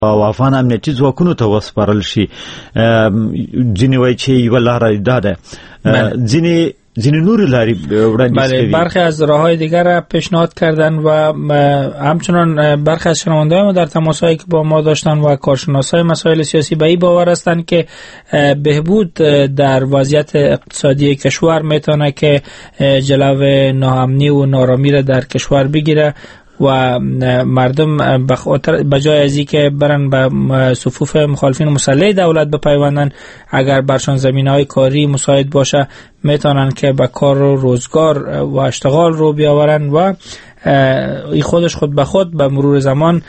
او افغان امنیتي ځواکونو ته وسپارل شي. ځینې وایي چې یوه لاره دا ده، ځینې نور لارې وړاندیز کوي. برخی از راههای دیگر را پیشنهاد کردن و همچنان برخی از شنونده‌های ما در تماس‌هایی که با ما داشتن و کارشناسای مسائل سیاسی به این باور هستند که بهبود در وضعیت اقتصادی کشور میتونه که جلو ناامنی و نارامی را در کشور بگیره و مردم بجای از اینکه برن به صفوف مخالفین مسلح دولت بپیوندن، اگر برشان زمینه‌های کاری مساعد باشه میتونن که به کار و روزگار و اشتغال رو بیاورن و خود به خود به مرور زمان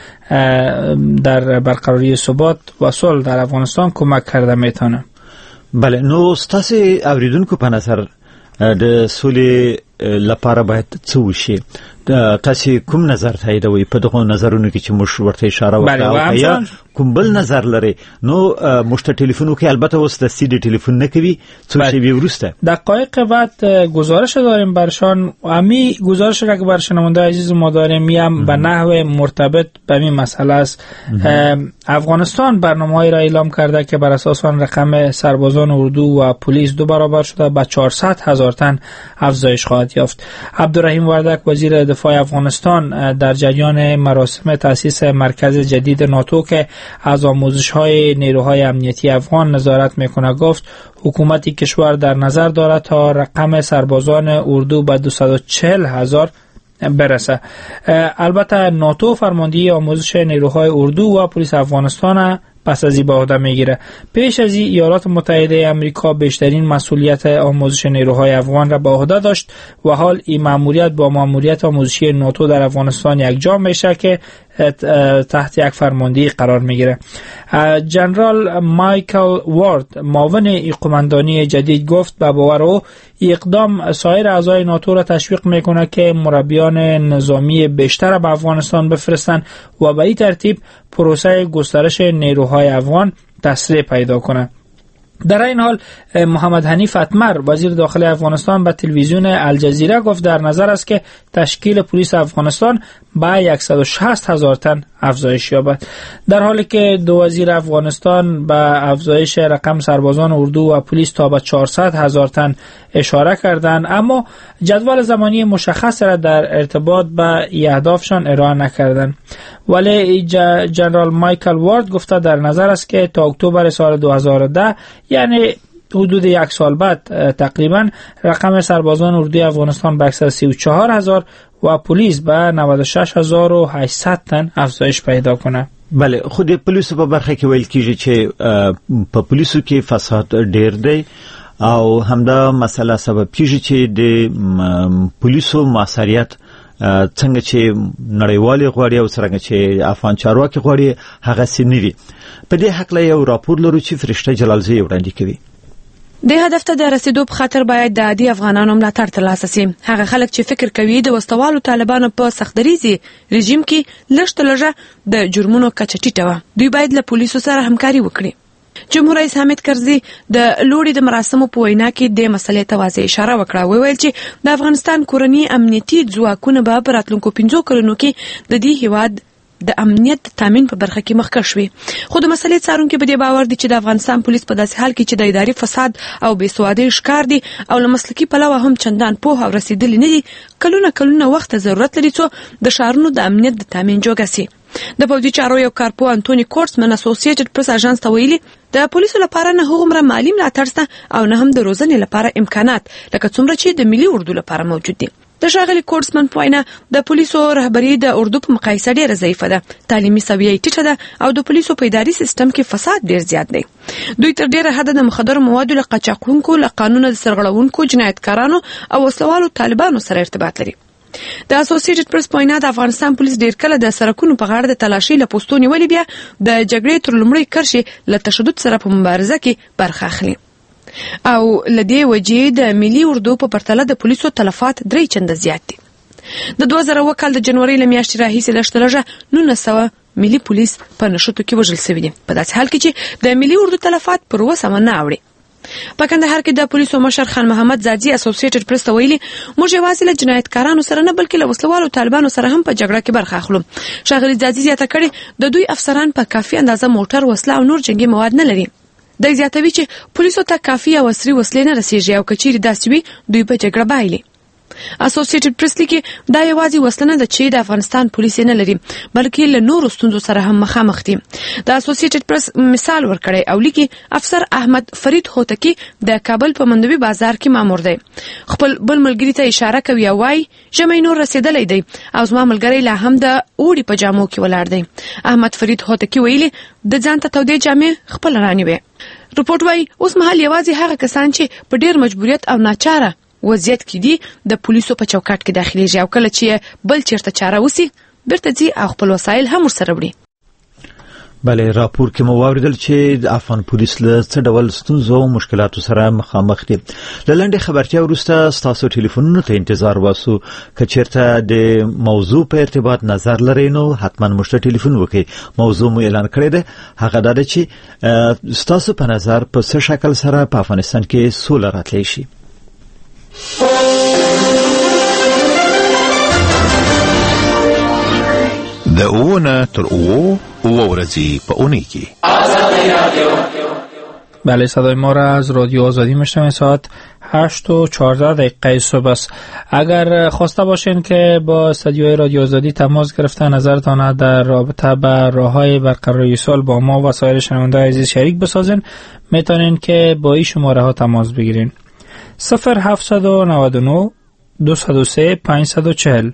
در برقراری ثبات و صلح در افغانستان کمک کرده میتونه. بله، نو ستاسو اوریدونکو په نظر د سولې لپاره باید څه وشي؟ تاسو کوم نظر تاییدوي په دغه نظرونو کې چې موږ ورته اشاره وکړو یا کوم بل نظر لري؟ نو موږ ته ټلیفون وکړئ، البته اوس د سیدی ټلیفون نه کوي، څو شی ورسته دقایق بعد گزارش داریم برشان. امی گزارش را که بر شنونده عزیز ما داریم میم به نحو مرتبط به این مسئله است. افغانستان برنامه‌ای را اعلام کرده که بر اساس آن رقم سربازان اردو و پلیس 2 برابر شده به 400,000 تن افزایش خواهد یافت. عبدالرحیم وردک وزیر دفاع افغانستان در جریان مراسم تأسیس مرکز جدید ناتو که از آموزش‌های نیروهای امنیتی افغان نظارت می‌کند گفت حکومت کشور در نظر دارد تا رقم سربازان اردو به 240,000 برسه. البته ناتو فرماندهی آموزش نیروهای اردو و پلیس افغانستان پس از این به عهده میگیره. پیش از این ایالات متحده آمریکا بیشترین مسئولیت آموزش نیروهای افغان را به عهده داشت و حال این مأموریت با مأموریت آموزشی ناتو در افغانستان یکجا میشه که تحت یک فرماندهی قرار میگیره. جنرال مایکل وارد معاون قماندانی جدید گفت به باور او اقدام سایر اعضای ناتو را تشویق میکنه که مربیان نظامی بیشتر به افغانستان بفرستند و به این ترتیب پروسه گسترش نیروهای افغان تسریع پیدا کنه. در این حال محمد حنیف اتمر وزیر داخلی افغانستان به تلویزیون الجزیره گفت در نظر است که تشکیل پلیس افغانستان به 160,000 تن افزایش یابد. در حالی که دو وزیر افغانستان به افزایش رقم سربازان اردو و پلیس تا به 400,000 تن اشاره کردند، اما جدول زمانی مشخص را در ارتباط به اهدافشان ارائه نکردند. ولی جنرال مایکل وارد گفته در نظر است که تا اکتبر سال 2010 یعنی حدود 1 سال بعد تقریبا رقم سربازان اردوی افغانستان به 134,000 و پلیس به 96,800 تن افزایش پیدا کنه. بله، خود پولیسو په برخه کې ویل کیږي چې په پولیسو کې فساد ډیر دی او همدا مسله سبب کیږي چې د پولیسو مسؤلیت څنګه چې نړیوالي غواړي او څنګه چې افغان چارواکي غواړي هغه سنوي. په دې حق له یو راپور لرو چې فرشته جلالزی وړاندې کوي. د هدف ته د رسیدو په خاطر باید د عادي افغانانو ملاتړ ترلاسه شي. هغه خلک چې فکر کوي د وسوالو طالبانو په سختدریزي رژیم کې لږه د جرمونو کچه ټیټه وه، دوی باید له پولیسو سره همکاري وکړي. جمهور رئیس حامد کرزي د لوړې د مراسمو په وینا کې د مسلې ته واضح اشاره وکړه. ویل چې د افغانستان کورني امنیتي ځواکونه به په راتلونکو 5 کلونو کې د دې هیواد د امنیت تامین په برخه کې مخکښ وي. خو د مسلې څارونکو په دې باور دي چې د افغانستان پولیس په داسې حال کې چې د اداري فساد او بې سوادۍ ښکار دي او له مسلکي پلوه هم چندان پوه او رسیدلي نه دي، کلونه وخت ضرورت لري څو د ښارونو د امنیت د تامین جوګه سي. د پوځي چارو یو کارپو انټونی کورټسمن اسوسییټډ پریس اژانس ته ویلي د پولیسو لپاره نه هغومره مالي ملاتړ شته او نه هم د روزنې لپاره امکانات لکه څومره چې د ملي اردو لپاره موجود دي. د ښاغلي کورټسمن په وینا د پولیسو رهبري د اردو په مقایسه ډیره ضعیفه ده، تعلیمي سویه یې ټیټه ده او د پولیسو په اداري سیستم کې فساد ډیر زیات دی. دوی تر ډیره حده د مخدرو موادو له قاچاقونکو، له قانونه د سرغړونکو، جنایتکارانو او وسلوالو طالبانو سره ارتباط لري. د اسوسییټډ پریس په وینا د افغانستان پولیس ډیر کله د سرکونو په غاړه د تلاشي له پوسټو نیولې بیا د جګړې تر لومړۍ کرښې له تشدد سره په مبارزه کې برخه اخلي او لدې وجې د ملي اردو په پرتله د پولیسو تلفات 3 چنده زیات دي. د 2000 کال د جنوري له میاشتې راهیسې لږ 900 ملي پولیس په نشټو کې وژل شوي دي، په داسې حال کې چې د ملي اردو تلفات پر 900 نه اوړي. په کندهار کې د پولیسو مشر خان محمد زاجي اسوسییټډ پریس ته ویلي موږ یوازې له جنایتکارانو سره نه بلکې له وسلوالو طالبانو سره هم په جګړه کې برخه اخلو. ښاغلي زاجي زیاته کړې د دوی افسران په کافي اندازه موټر، وسله او نور جنگي مواد نه لري. د زیاتوي چې پولیسو ته کافي او عصري وسلې نه رسیږي او کچېرې داسې وي دوی په جګړه بایلي. اسوسییټډ پریس لیکي دا یوازې وسله نه ده چې د افغانستان پولیس نه لري بلکې له نورو ستونزو سره هم مخامخ دي. د اسوسییټډ پریس مثال ورکړی او لیکي افسر احمد فرید هوتکی د کابل په مندوبي بازار کې مامور دی. خپل بل ملګری ته اشاره کوي او وايي ژمی نور رسیدلی دی او زما ملګری لا هم د اوړي په جامو کې ولاړ دی. احمد فرید هوتکی ویلي د ځان ته تودې جامې خپل رانیوي. رپورټ وايي اوس مهال یوازې هغه کسان چې په ډیر مجبوریت او ناچاره وضعیت کې دي د پولیسو په چوکاټ کې داخليږي او کله چې بل چیرته چاره وسی بیرته ځي او خپل وسایل هم ورسره وړي. بله راپور کې مو واوریدل چې د افغان پولیس له څه ډول ستونزو او مشکلاتو سره مخامخ دي. لنډه خبرتیا وروسته تاسو ټلیفونونو ته انتظار واسو که چیرته د موضوع په ارتباط نظر لرئ نو حتما موږ ته ټلیفون وکړئ. موضوع مو اعلان کړی دی هغه دا ده چې تاسو په نظر په څه شکل سره په افغانستان کې سوله راتلی شي. د اوونه تر اوو ورځې په اونۍ کې. بله صدای ما را از رادیو آزادی میشنوید. ساعت 8:14 صبح است. اگر خواسته باشین که با استودیوی رادیو آزادی تماس گرفته نظرتان در رابطه با راههای برقراری صلح با ما و سایر شنونده‌های عزیز شریک بسازین میتونین که با این شماره ها تماس بگیرین. 0799 203 540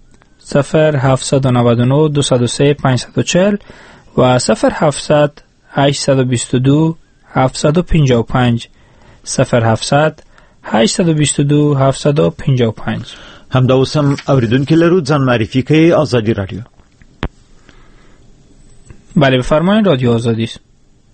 0799 203 540 و 0700 822 755 0700 822 755. همدا اوس هم اوریدونکو لرو ځان معرفي کوي آزادی رادیو. بله بفرمایید رادیو آزادی است.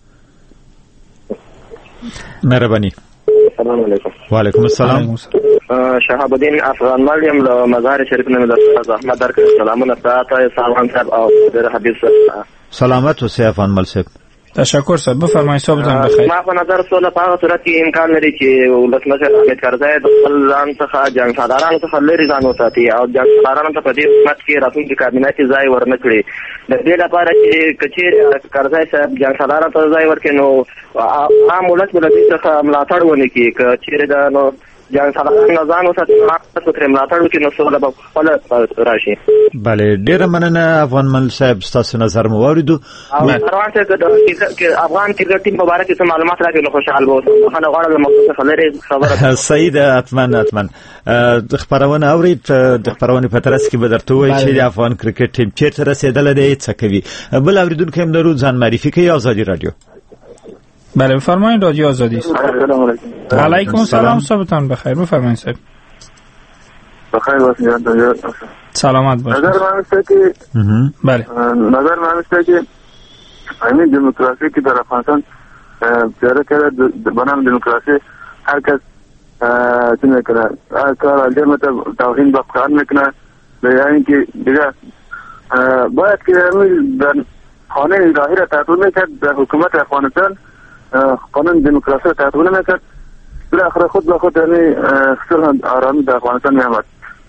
مهربانی. السلام علیکم. و علیکم السلام. شهاب الدین افغان مالیم له مزار شریف نه د احمد درک سلامونه ساته سلام صاحب او د حبیب صاحب. سلامت اوسئ افغان مال صاحب. تشکر صاحب بفرمایید صبحتون بخیر. ما په نظر سوله په هغه صورت کې امکان لري چې ولسمشر حامد کرزی د خپل ځان څخه جنګسالارانو څخه لرې ځان وساتي او جنګسالارانو ته په دې حکومت کې راتلونکي کابینه کې ځای ورنه کړي. د دې لپاره چې کچېرې کرزی صاحب جنګسالارانو ته ځای ورکړي نو عام ولس به له دې څخه ملاتړ ونه کړي. کچېرې د نو جنګسالارانو ځان وساتي تاسو ترې ملاتړ وکړي نو سوله به خپله راشي. بله ډېره مننه افغان مل صاحب ستاسو نظر مو واورېدو. روان چې افغان کرکټ ټیم په باره کې څه معلومات راکړي نو خوشحال به اوسم. بخښنه غواړم له موضوع څخه لرې خبره. صحیح ده حتما د خپرونه اورید د خپرونې په ترڅ کې به درته ووایي چې د افغان کرکټ ټیم چېرته رسېدلی دی څه کوي. بل اوریدونکی هم لرو ځان معرفي کوي آزادی رادیو. بله بفرمایید رادیو آزادی است. السلام علیکم. علیکم السلام صبحتون بخیر بفرمایید صاحب. بخیر باشید. سلامت باشید. نظر من است که بله نظر من است که همین دموکراسی که در افغانستان پیاده کرده بنام دموکراسی هر کس چی میکنه هر کار الجمعیت توهین به افغان میکنه یعنی که دیگه باید که همین در خانه الهی را تطبیق میکرد در حکومت افغانستان قانون دموکراسی را تطبیق نمیکرد بالاخره خود به خود یعنی صلح آرامی در افغانستان میامد.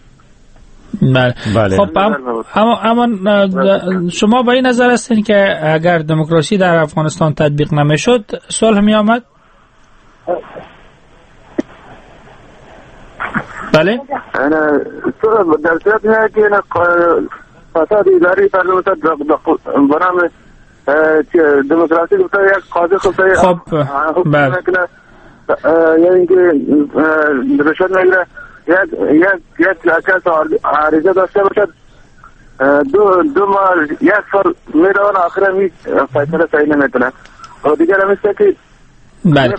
بله. خب اما شما به این نظر هستین که اگر دموکراسی در افغانستان تطبیق نمیشد صلح می آمد؟ بله. صلح در صورت میاد که فساد اداری پرلمان برنامه دموکراسی گفته یک قاضی گفته خب بله یعنی که رشوت میگیره یک کس عریضه داشته باشد دو ماه یک سال میروان آخر می فیصله صحیح نمیکنه و دیگر همیشه که بله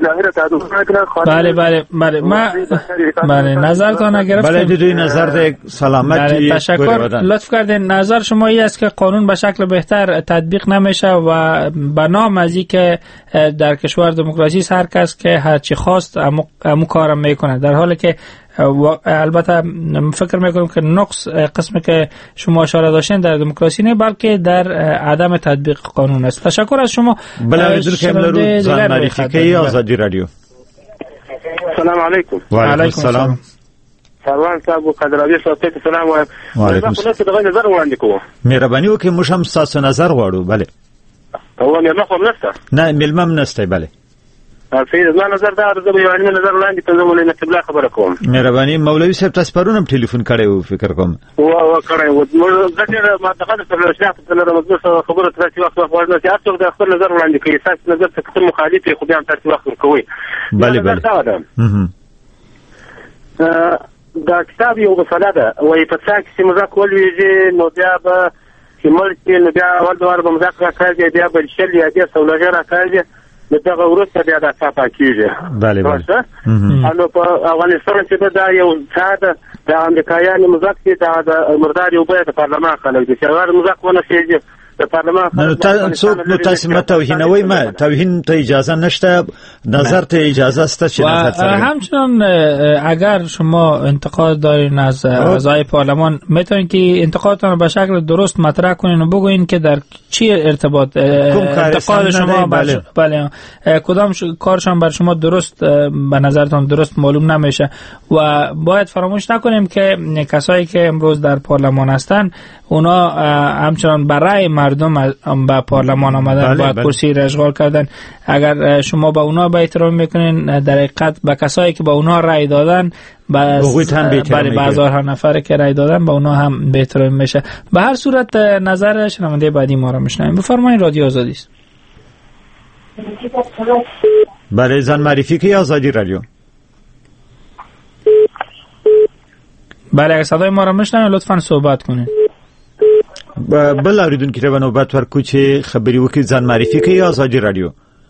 بله نظرتان گرفتیم. بله دوی نظر ده سلامتی. تشکر لطف کردین. نظر شما این است که قانون به شکل بهتر تطبیق نمیشه و به نام از این که در کشور دموکراسی هر کس که هر چی خواست امو کارم میکنه، در حالی که البته فکر میکنم که نقص قسمی که شما اشاره داشتین در دموکراسی نه بلکه در عدم تطبیق قانون است. تشکر از شما. بله دل که املرو زن معرفی که آزادی رادیو. السلام علیکم. وعلیکم السلام. سروان صاحب قدرابي صاحب ته سلام وایم. وعلیکم السلام. زه خپل نظر وړاندې کوم. مهرباني وکړئ موږ هم تاسو نظر غواړو. بله. او مېلمه خو نشته؟ نه مېلمه هم نشته. بله. زما نظر دا زه به یو نظر وړاندې کوم. زه مولوي نصیب الله خبره کوم. مهرباني مولوي صاحب تاسو پرون هم ټلیفون کړی و فکر کوم. کړی و. ځکه ما دغه سره شناخت سره مزور خبره تاسو وخت ورنه چې تاسو د خپل نظر وړاندې کوي. تاسو نظر څه مخالف خو بیا تاسو وخت ورکوي. بله. دا کتاب یو مسله ده وایي په څا کې چې مذاق ولویږي نو بیا به چې مړ شي نو بیا اول دوار به مذاق راکاږي بیا به شل یا بیا سولغه راکاږي نو دغه وروسته بیا دا څا پاکېږي. نو په افغانستان کې دا یو څا ده د امریکایانو مذاق چې دا د مردار یو بیه د پارلمان خلک دي چې هغه مذاق ونه شي د پارلمان نو تاسو مت توهینوي ما توهین ته اجازه نشته نظر ته اجازه است چې نظر همچنان اگر شما انتقاد دارین از اعضای پارلمان میتونین که انتقادتون رو به شکل درست مطرح کنین و بگوین که در چی ارتباط انتقاد شما بله کدام کارشان بر شما درست به نظرتون درست معلوم نمیشه و باید فراموش نکنیم که کسایی که امروز در پارلمان هستن اونا همچنان برای مردم به پارلمان آمدن با کرسی را اشغال کردن. اگر شما به اونا به احترام میکنین در حقیقت به کسایی که به اونا رای دادن برای هزارها نفر که رای دادن به اونا هم به احترام میشه. به هر صورت نظر شنونده بعدی ما را میشنویم. بفرمایید رادیو آزادی است. برای زن معرفی که آزادی رادیو. بله اگر صدای ما را میشنوید لطفا صحبت کنید. بل اوریدونکو ته نوبت ورکو چې خبري وکړي ځان معرفي کوي آزادي رادیو.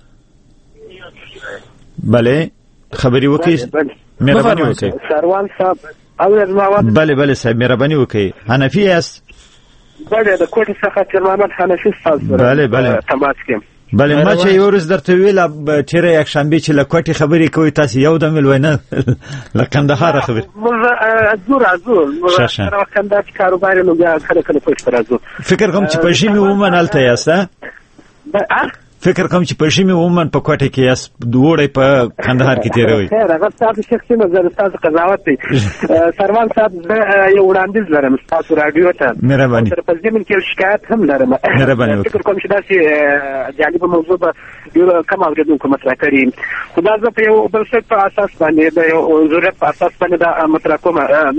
بله خبري وکړي مهرباني وکړي. سروان صاحب او بله صاحب مهرباني وکړي. حنفي است؟ بله د کوټې څخه تر محمد حنفي استاد بله تماس کوم. بله ما چې یو ورځ درته ویل تیرې یک شنبه چې له کوټې خبرې کوي تاسو یو دم ولوي نه له کندهار خبرې زور سره کندهار کاروبار نو بیا کله پښتو راځو. فکر کوم چې پښې مې ومن الته یاسته فکر کوم چې پښې مې ومن په کوټه کې یاس دوړې په کندهار کې تیروي. خیر هغه تاسو شخصي نظر تاسو قضاوت دی. سروان صاحب یو وړاندیز لرم تاسو رادیو ته. مهرباني. تر په دې من کې شکایت هم لرم. مهرباني. فکر کوم چې داسې جالب موضوع به یو کم اوریدونکو مطرح کړي. خدا زه په یو بل څه په اساس باندې د یو ضرورت په اساس باندې دا مطرح کوم.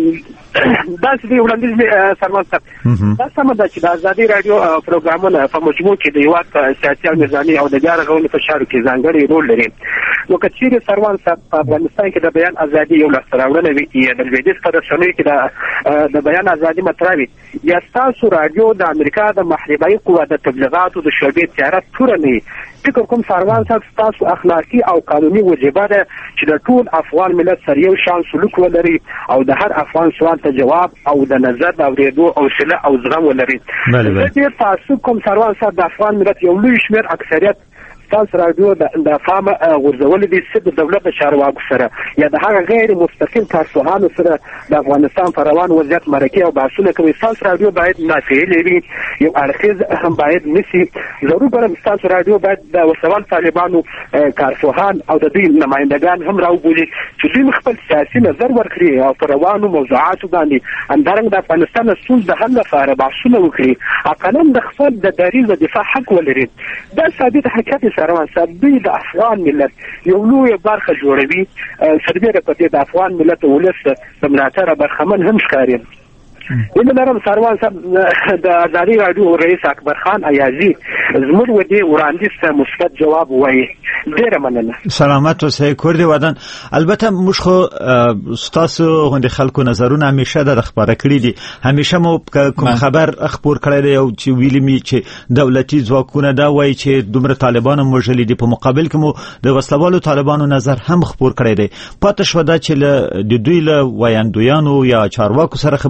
داسې دی وړاندیز سروان صاحب. دا سم ده چې د ازادي رادیو پروګرامونه په مجموع کې د هیواد سیاسي او نظامي او د بیا رغونې په چارو کې ځانګړی رول لري. نو که چیرې سروان صاحب په افغانستان کې د بیان ازادي یو لاسته راوړنه وي یا د لویدیځ په رسنیو کې د بیان ازادي مطرح وي یا ستاسو رادیو د امریکا د محربایي قوه د تبلیغاتو د شعبې تجارت توره نه وي فکر کوم سروان صاحب ستاسو اخلاقي او قانوني وجیبه ده چې د ټول افغان ملت سره یو شان سلوک ولري او د هر افغان سوال ته جواب او د نظر د اورېدو حوصله او زغم ولري. زه ډېر تعصب کوم سروان صاحب د افغان ملت یو لوی شمېر اکثریت تاسو رادیو د فهم غورځول دي چې د دولت د چارواکو سره یا د هغه غیر مستقیم کارپوهانو سره د افغانستان پر روان وضعیت مرکه او بحثونه کوي. تاسو رادیو باید نافعل وي یو اړخیز هم باید نشي. ضرور به تاسو رادیو باید د وسوال طالبانو کارپوهان او د دوی نمائندگان هم راوبولي چې دوی خپل سیاسي نظر ورکړي او پر روانو موضوعاتو باندې همدارنګه د افغانستان د ستونزو د حل لپاره بحثونه وکړي. اقلا د خپل د دریځ د دفاع حق ولري. دا ثابت حقیقت سروان صاحب دوی د افغان ملت یو لوی برخه جوړوي. سربیره په دې د افغان ملت ولس د ملاتړ برخمن هم ښکاري. اینو لرم سروان صاحب د ازادي رادیو رئیس اکبر خان ایازي زموږ و دې وړاندیز ته مثبت جواب وایي. ډیره مننه. سلامت اوسئ کور دی ودان. البته موږ خو ستاسو غونډې خلکو نظرونه همیشه د خبره کړی دي. همیشه مو کوم خبر خبر کړی دی او چې ویلي می چې دولتي ځواکونه دا وایي چې دومره طالبانو موجلي دي په مقابل کې مو د وسلوالو طالبانو نظر هم خبر کړی دی. پاتې شو دا چې د دوی له وایندویانو یا چارواکو سره خبرې وکړو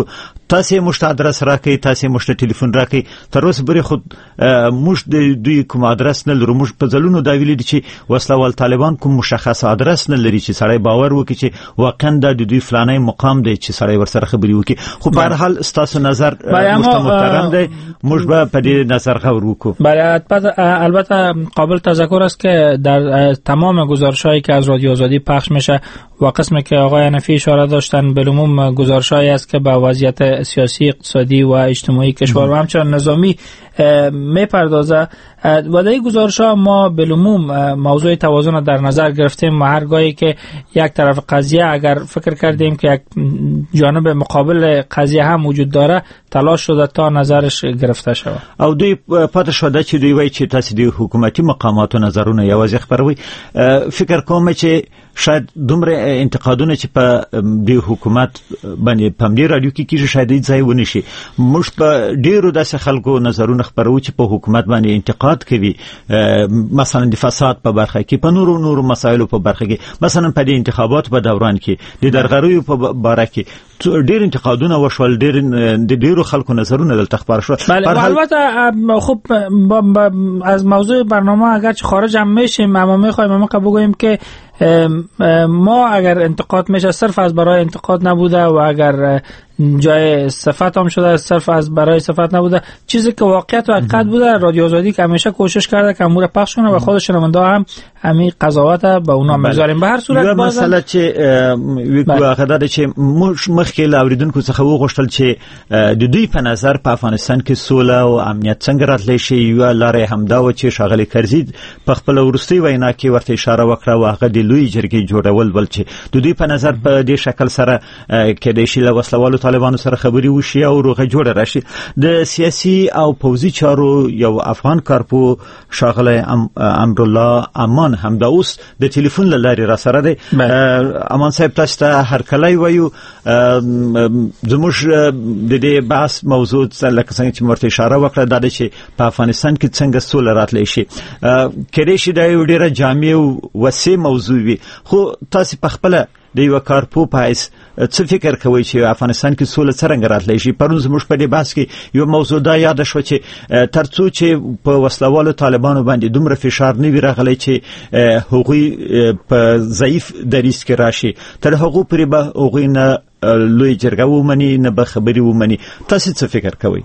تاسو مشت ادرس راکې تاسو مشت ټلیفون راکې تر اوسه بری خود مش د دوی کوم ادرس نه لرو مش په ځلونو دا ویل دي چې وسلوال طالبان کوم مشخص ادرس نه لري چې سړی باور وکړي چې واقعا د دوی فلانه مقام دی چې سړی ورسره خبري وکړي خو په هر حال تاسو نظر محترم دی مش به په دې نظر غور وکړو. بله البته قابل تذکر است که در تمام گزارش‌هایی که از رادیو آزادی پخش میشه و قسمی که آقای حنفی اشاره داشتن بالعموم گزارش‌هایی است که به وضعیت سیاسی اقتصادی و اجتماعی کشور و همچنین نظامی میپردازه و در این گزارش‌ها ما بالعموم موضوع توازن در نظر گرفتیم و هرگاهی که یک طرف قضیه اگر فکر کردیم که یک جانب مقابل قضیه هم وجود داره تلاش شده تا نظرش گرفته شود. او دوی پاتې شوه چې دوی وایي چې تاسو د حکومتي مقاماتو نظرونه یوازې خبروي. فکر کوم چې شاید دومره انتقادونه چې په د حکومت باندې په دې رادیو کې کیږي شاید ځای ونه شي. موږ په ډیرو داسې خلکو نظرونه خبرو چې په حکومت باندې انتقاد کوي، مثلا د فساد په برخه کې، په نورو مسایلو په برخه کې، مثلا په دې انتخابات په دوران کې د درغړیو په باره کې ډیر انتقادونه وشول، ډیرو خلکو نظرونه دلته خبر شو. البته خب از موضوع برنامه اگر خارج هم میشیم اما میخوایم ما بگوییم که ما اگر انتقاد میشه صرف از برای انتقاد نبوده و اگر جای صفت هم شده صرف از برای صفت نبوده، چیزی که واقعیت و حقیقت بوده. رادیو آزادی که همیشه کوشش کرده که امور پخش کنه و خود شنونده هم همین قضاوت به اونا میذاریم. به هر صورت مسئله چې ویګو خدای چې مخکې لاوریدونکو څخه وغوښتل چې د دوی په نظر په افغانستان کې سوله او امنیت څنګه راتلی شي، یو لاره همدا و چې شاغلی کرزي په خپل ورستي وینا کې ورته اشاره وکړه او هغه د لوی جرګې جوړول ول چې د دوی په نظر په دې شکل سره کېدای شي له وسلوالو طالبانو سره خبري وشي او روغه جوړه راشي. د سیاسي او پوځي چارو یو افغان کارپو شاغلی امرالله امان همدا اوس د ټلیفون لارې را سره دی. امان صاحب تاسو ته هر کله وایو زموږ د دې بحث موضوع لکه څنګه چې مرته اشاره وکړه دا چې په افغانستان کې څنګه سوله راتلی شي کېدای شي دا یو ډیره جامع او وسیع موضوع وي، خو تاسو په خپل د یو کارپو پایس څه فکر کوي چې افغانستان کې سوله څنګه راتلی شي؟ پرون زموږ په دې بحث کې یو موضوع دا یاد شو چې ترڅو چې په وسلوالو طالبانو باندې دومره فشار نه وي راغلی چې هغوی په ضعیف دریځ کې راشي، تر هغو پورې به هغوی نه لوی جرګه ومني نه به خبرې ومني. تاسو څه فکر کوئ؟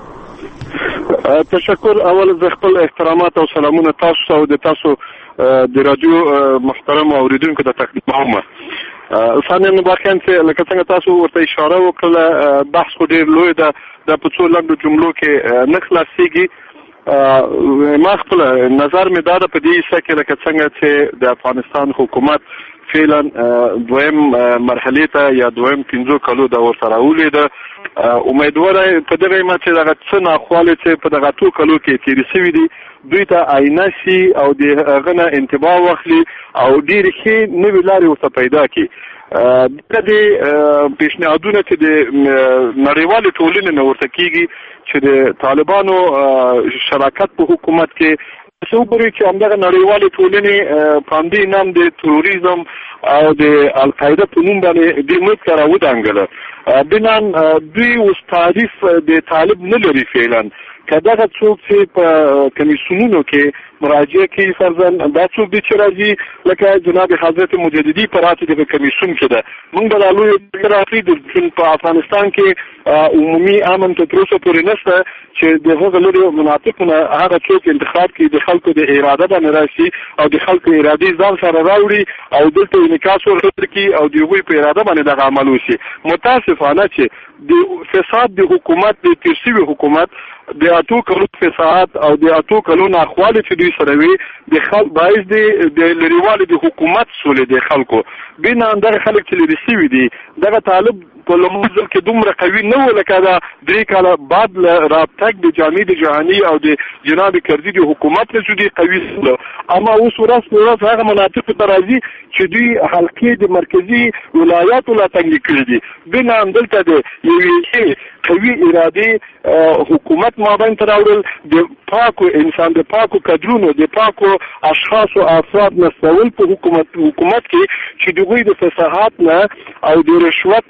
تشکر. اول زه خپل احترامات او سلامونه تاسو او د تاسو د رادیو محترم اوریدونکو ته تقدیموم. ثانیا واقعا چې لکه څنګه تاسو ورته اشاره وکړه بحث خو ډیر لوی ده، د په څو لږو جملو کې نه خلاصيږي. ما خپل نظر مې دا په دې څه کې لکه څنګه چې د افغانستان حکومت فعلا دویم مرحله ته یا دویم 15 کلو د ورسره ولیده. امیدواره په دغه ما چې دغه څه ناخواله چې په دغه 2 کلو کې تیری شوی دي دوی ته آینه شي او د غنه انتباه واخلي او ډیر ښه نوې لارې ورته پیدا کړي. د پیشنهادونه چې د نړیوالې ټولنې نه ورته کیږي چې د طالبانو شراکت په حکومت کې څوبري چې همدغه نړیوالې ټولنې پاندې نام د تروریزم او د القاعده په نوم باندې د موږ سره ودانګله. بنان دوی اوس تعریف د طالب نه لري فعلا کداغه څوک چې په کمیسیونونو کې مراجعه کوي فرضاً دا څوک دي چې راځي لکه جناب حضرت مجددي پراته د کمیسیون کې ده. موږ به له لوی راځي د په افغانستان کې عمومي امن ته تر اوسه پورې نشته چې دغه لري مناطقونه هغه څوک انتخاب کوي د خلکو د اراده باندې راشي او د خلکو ارادي ځان سره راوړي او دلته انعکاس ورکړي او د یوې په اراده باندې دغه عمل وشي. متاسفانه چې د فساد د حکومت د تیرسوي حکومت د اتو کلو فساد او د اتو کلو ناخواله چې دوی سره وي د خلک باعث د لريوالي د حکومت سولې د خلکو بنا اندر خلک چې لري سوي دي دغه طالب په لمزل کې دومره قوي نه و لکه دا 3 کاله بعد رابطه د جامع جهاني او د جناب کرزي د حکومت له جدي قوي سره. اما اوس ورځ هغه مناطق ته راځي چې دوی حلقې د مرکزی ولایاتو لا تنګ کړی دي بنا اندلته د یوې قوي ارادي حکومت مابین تراول د پاکو انسان د پاکو کډرونو د پاکو اشخاص او افراد مسؤل په حکومت کې چې دوی د فساد نه او د رشوت نه د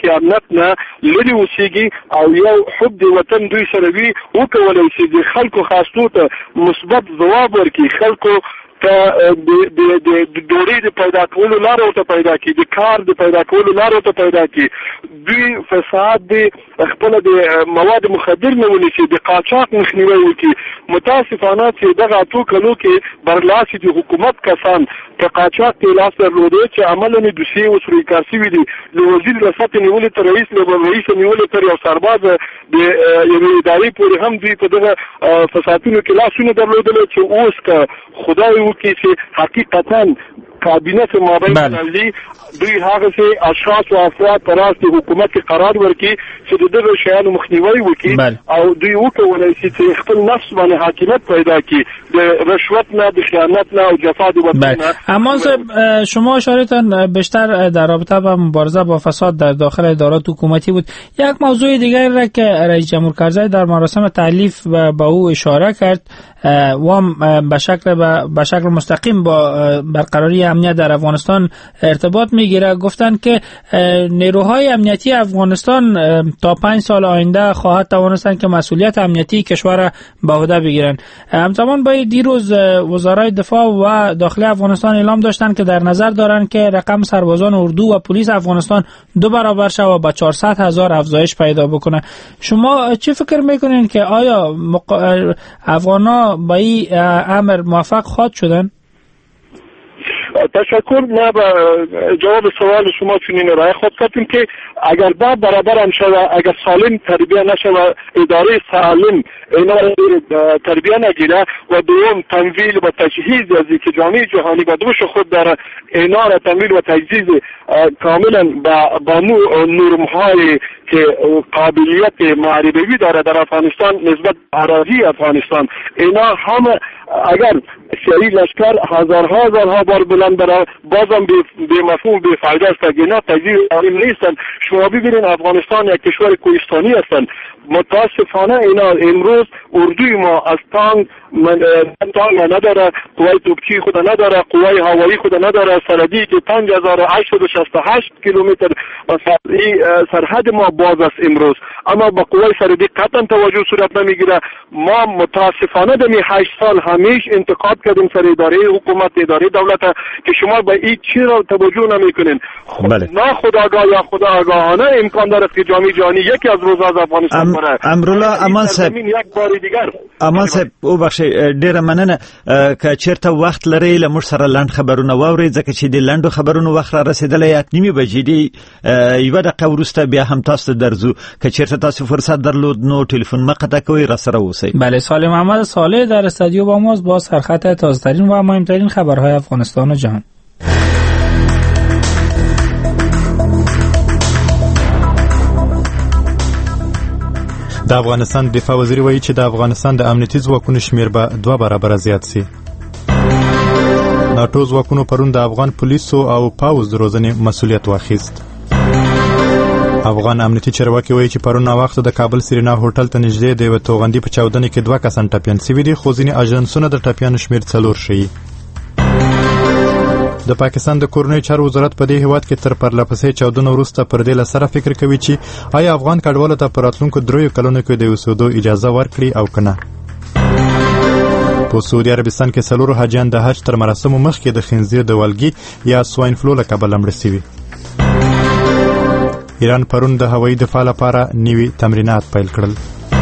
خیانت نه لري اوسېږي او یو حب د وطن دوی سره وي وکولای شي د خلکو خاصو ته مثبت ځواب ورکړي، خلکو ته د ډوډۍ د پیدا کولو لارو ته پیدا کړي، د کار د پیدا کولو لارو ته پیدا کړي. دوی فساد د خپل د مواد مخدر نه ونیسي، د قاچاق مخنیوي وکړي. متاسفانه چې دغه اتو کلو کې برلاسي د حکومت کسان په قاچاق کې لاس درلودي چې عملاً دوسیې وسوري کارسي وي دي له وزیر له سطح نیولې تر رئیس نیولې تر یو سرباز د یوې ادارې پورې هم دوی په دغه فسادونو کې لاسونه درلودل چې اوس که خدای وکړي چې حقیقتاً کابینه مابین ملي دوی هغه سي اشخاص او افراد پر اساس حکومت کې قرار ورکړي چې دغه شیانو مخنیوي وکړي او دوی وکولای شي چې خپل نفس باندې حاکمیت پیدا کړي د رشوت نه، د خیانت نه او جفا د وطن نه. اما شما اشارتان بیشتر در رابطه با مبارزه با فساد در داخل ادارات حکومتی بود. یک موضوع دیگر را که رئیس جمهور کرزی در مراسم تعلیف به او اشاره کرد و به شکل مستقیم با برقراری امنیت در افغانستان ارتباط میگیره. گفتند که نیروهای امنیتی افغانستان تا 5 سال آینده خواهد توانستند که مسئولیت امنیتی کشور را به عهده بگیرند. همزمان با دیروز وزرای دفاع و داخلی افغانستان اعلام داشتند که در نظر دارند که رقم سربازان اردو و پلیس افغانستان 2 برابر شود و با 400,000 افزایش پیدا بکنه. شما چی فکر میکنین که آیا افغانا با این امر موفق خواهد شدن؟ تشکر. ما به جواب سوال شما چنین رای خود کردیم که اگر با برابر هم شود، اگر سالم تربیه نشود، اداره سالم اینا تربیه نگیره و دوم تمویل و تجهیز از که جامعه جهانی به دوش خود داره اینا را تمویل و تجهیز کاملا با نرم‌های که قابلیت معربی داره در افغانستان نسبت اراضی افغانستان، اینا هم اگر شهری لشکر هزارها بار بلند برای بازم به مفهوم به فایده است که اینا تجهیز عالم نیستن. شما ببینید افغانستان یک کشور کوهستانی هستند. متاسفانه اینا امروز اردوی ما از تانک نداره، قوای توپچی خود نداره، قوای هوایی خود نداره، سرحدی که 5868 کیلومتر سرحد ما باز است امروز، اما با قوای سرحدی قطعا توجه صورت نمیگیره. ما متاسفانه دمی 8 سال همیش انتقاد کردیم سر اداره حکومت، اداره دولت که شما به این چرا توجه نمیکنین. ناخودآگاه یا خودآگاهانه امکان داره که جامعه جهانی یکی از روزا از افغانستان بره. امرالله امان صاحب، یک بار دیگر امان صاحب او بخشي ډیره مننه که چیرته وخت لري لمر سره لاند خبرونه واوري ځکه چې د لاندو خبرونو وخت را رسیدلې 8:30 بجې دی یو دقیقه وروسته بیا هم تاسو درځو که چیرته تاسو فرصت درلود نو ټلیفون مقطع کوي را سره اوسئ. بله، سالم محمد صالح در استودیو با ماست با سرخط تازه‌ترین و مهمترین خبرهای افغانستان و جهان. د افغانستان دفاع وزیر وایي چې د افغانستان د امنیتي ځواکونو شمیر به 2 برابره زیات شي. ناټو ځواکونو پرون د افغان پولیسو او پاوز روزنې مسؤلیت واخیست. افغان امنیتي چارواکي وایي چې پرون وخت د کابل سرینا هوټل ته نږدې د یو توغندي په چاودنه کې 2 کسان ټپیان شوي دي، خو ځینې اژانسونه د ټپیانو شمیر 4 ښیي. د پاکستان د کورنۍ چارو وزارت په دې هیواد کې تر پرلپسې چاودنو وروسته پر دې لسره فکر کوي چې آیا افغان کډوالو ته پر راتلونکو 3 کلونو کې د اوسېدو اجازه ورکړي او کنه. په سعودي عربستان کې 4 حاجیان د حج تر مراسمو مخکې د خنزیر د والګي یا سواین فلو له کبله مړه شوي. ایران پرون د هوایي دفاع لپاره نوي تمرینات پیل کړل.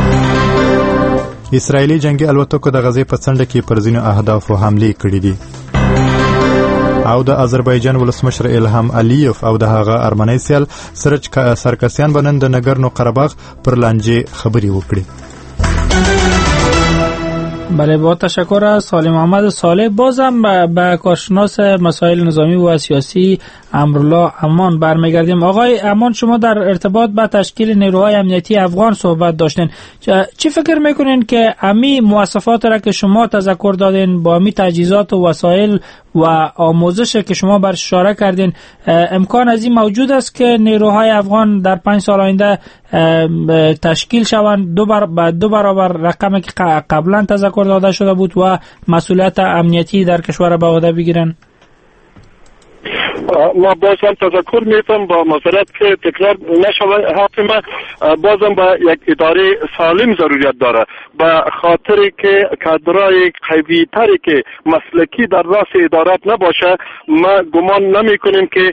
اسرایلی جنگي الوتکو د غزې په څنډه کې پر ځینو اهدافو حملې کړې دي. او د آذربایجان ولسمشر الهام علیوف او د هغه ارمنی سیال سرج سرکسیان بنن د نګرنو قره‌باغ پر لانجه خبري وکړي. بله، با تشکر از سالم محمد صالح. بازم به کارشناس مسائل نظامی و سیاسی امرالله امان برمیگردیم. آقای امان، شما در ارتباط با تشکیل نیروهای امنیتی افغان صحبت داشتین. چی فکر میکنین که امی مواصفات را که شما تذکر دادین با امی تجهیزات و وسایل و آموزش که شما بر اشاره کردین امکان از این موجود است که نیروهای افغان در 5 سال آینده تشکیل شوند 2 برابر رقمی که قبلا تذکر داده شده بود و مسئولیت امنیتی در کشور به عهده بگیرن؟ ما باز هم تذکر میتونم با معذرت که تکرار نشود حاکمه، بازم با یک اداره سالم ضروریت داره، به خاطر که کادرای قوی تری که مسلکی در راس ادارات نباشه. ما گمان نمی کنیم که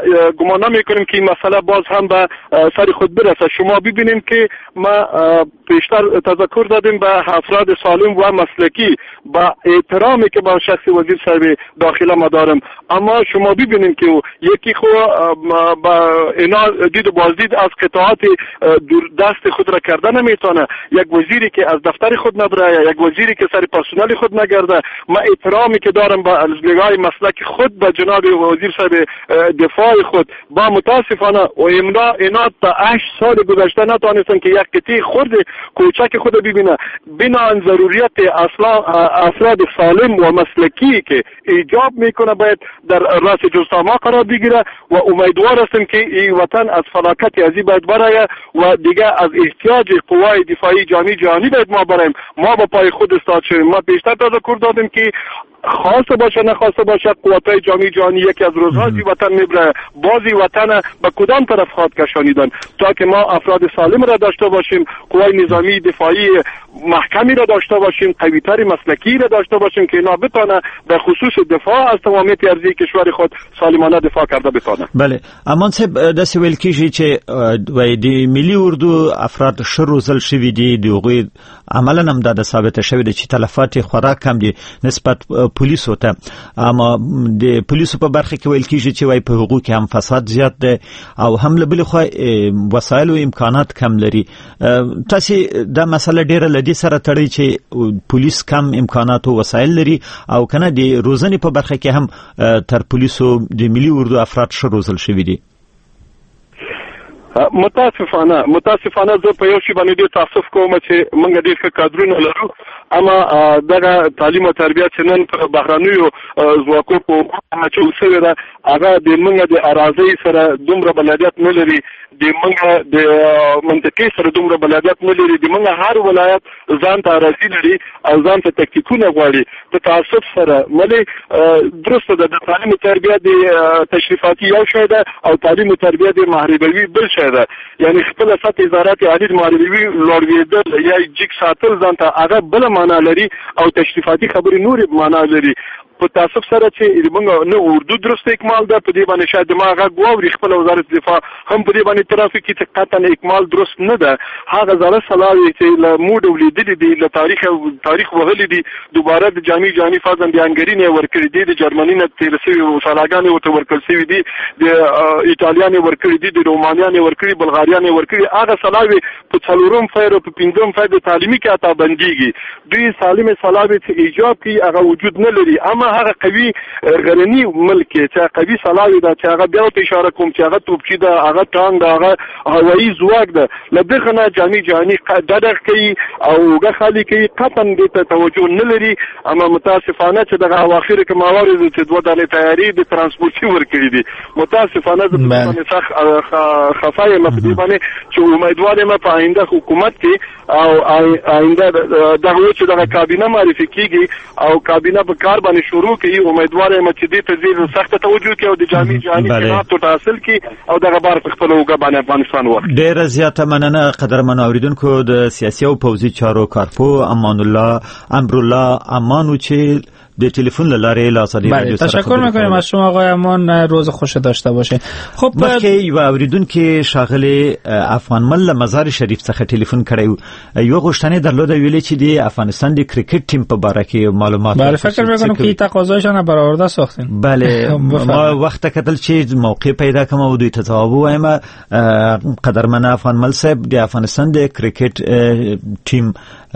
این مسئله باز هم به سر خود برسه. شما ببینیم که ما پیشتر تذکر دادیم به افراد سالم و مسلکی با احترامی که با شخص وزیر صاحب داخله ما دارم، اما شما ببینیم که یکی خو با اینا دید و بازدید از قطعات دست خود را کرده نمیتونه، یک وزیری که از دفتر خود نبره، یک وزیری که سر پرسنل خود نگرده. ما احترامی که دارم با نگاه مسلک خود به جناب وزیر صاحب دفاع خود، با متاسفانه و اینا تا 8 سال گذشته نتونستن که یک قطعه خود کوچک خود ببینه. بنابراین ضروریت افراد سالم و مسلکی که ایجاب میکنه باید در راس جزء ما قرار بگیره و امیدوار هستم که این وطن از فلاکت ازی باید برای و دیگه از احتیاج قوای دفاعی جهانی باید ما برایم. ما با پای خود استاد شویم. ما بیشتر تذکر دادیم که خواسته باشه نخواسته باشه قوتای جهانی یکی از روزهای وطن میبره، بازی وطن به کدام طرف خواد کشانیدن تا که ما افراد سالم را داشته باشیم، قوای نظامی دفاعی محکمی را داشته باشیم، قویتر مسلکی را داشته باشیم که اینا بتونه به خصوص دفاع از تمامیت ارضی کشور خود سالمانه دفاع کرده بتونه. بله، امان صاحب داسې ویل کیږي چې وای د ملي اردو افراد شروزل شوی دي، دغه عملاً هم دا ثابت شوی دی چې تلفات خورا کم دي نسبت پولیسو ته، اما د پولیسو په برخه کې ویل کیږي چې وای په حقوق کې هم فساد زیات دی او هم له بل خوا وسایل او امکانات کم لري. تاسو دا مسله ډیره لدی سره تړي چې پولیس کم امکانات او وسایل لري او کنه د روزنې په برخه کې هم تر پولیسو د ملي اردو افراد شروزل شوی دي. متاسفانه زه په یو شی باندې ډېر تاسف کوم چې موږ ډېر ښه کادرونه لرو، اما دغه تعلیم او تربیت چې نن په بهرنیو ځواکو په اچول شوې ده هغه د موږ د اراضۍ سره دومره بلدیت نه لري، د موږ د منطقې سره دومره بلدیت نه لري. د موږ هر ولایت ځان ته اراضي لري او ځان ته تکتیکونه غواړي. په تعصب سره ملي درسته ده د تعلیم او تربیت د تشریفاتي یو شی ده او تعلیم او تربیت د محربوي بل شی ده. یعنی خپل سطح وزارت عالی محربوي لوړېدل یا جګ ساتل ځان ته هغه بل معنا لري او تشریفاتي خبرې نور معنا لري. په تاسو سره چې موږ نه اردو درست اکمال ده، په دې باندې شاید دماغ غواړي خپل وزارت دفاع هم په دې باندې ترافیکي چې قطعا اکمال درست نه ده. هغه زړه سلاوي چې له موډ ولیدلې دي، له تاریخ وهلې دي، دوباره د جامي فازن د انګرینې ورکړې دي، د جرمني نه تیر شوی او سالاګانې ورته ورکړل شوی دي، د ایتالیانې ورکړې دي، د رومانیانې ورکړې، بلغاریانې ورکړې. هغه سلاوي په څلورم فیر او په پنځم فیر د تعلیمي کې عطا بنديږي. دوی سالم سلاوي چې ایجاب کی هغه وجود نه لري، اما هغه قوي غرنی ملک چې قوي سلاوي ده چې هغه بیا ته اشاره کوم چې هغه توپچی ده، هغه ټانګ ده، هغه هوایي ځواک ده، لدغه نه جهاني دغه کوي او هغه خالي کوي قطعا دې ته توجه نه لري. اما متاسفانه چې دغه اواخر کې موارد چې دوه ډلې تیاری د ترانسپورتي ورکړي دي. متاسفانه د باندې خفای مفدی باندې چې امیدوار یم په آینده حکومت کې او آینده دغه چې دغه کابینه معرفي کیږي او کابینه په کار باندې شروع کوي. امیدوار یم چې دې ته زیات سخت توجه کوي او د جامع جهاني خدمات حاصل کی او دغه بار په خپل وګ باندې افغانستان وخت. ډیره زیاته مننه قدرمن اوریدونکو د سیاسي او پوځي چارو کارپو امان الله امرالله امانو چې د تلفن لاره لاسادی رادیو سره تشکر میکنیم از شما آقای امان، روز خوش داشته باشه. خب مخکې یو اوریدونکو شاغلی افغان مل مزار شریف څخه تلفن کړی یو غوښتنه درلوده ویلې چې د افغانستان د کرکټ ټیم په اړه کې معلومات بله فکر میکنم که تقاضایشان برآورده ساختین. بله ما وخت کتل چې موقع پیدا کوم او دوی ته جواب وایم. قدرمن افغان مل صاحب د افغانستان د کرکټ ټیم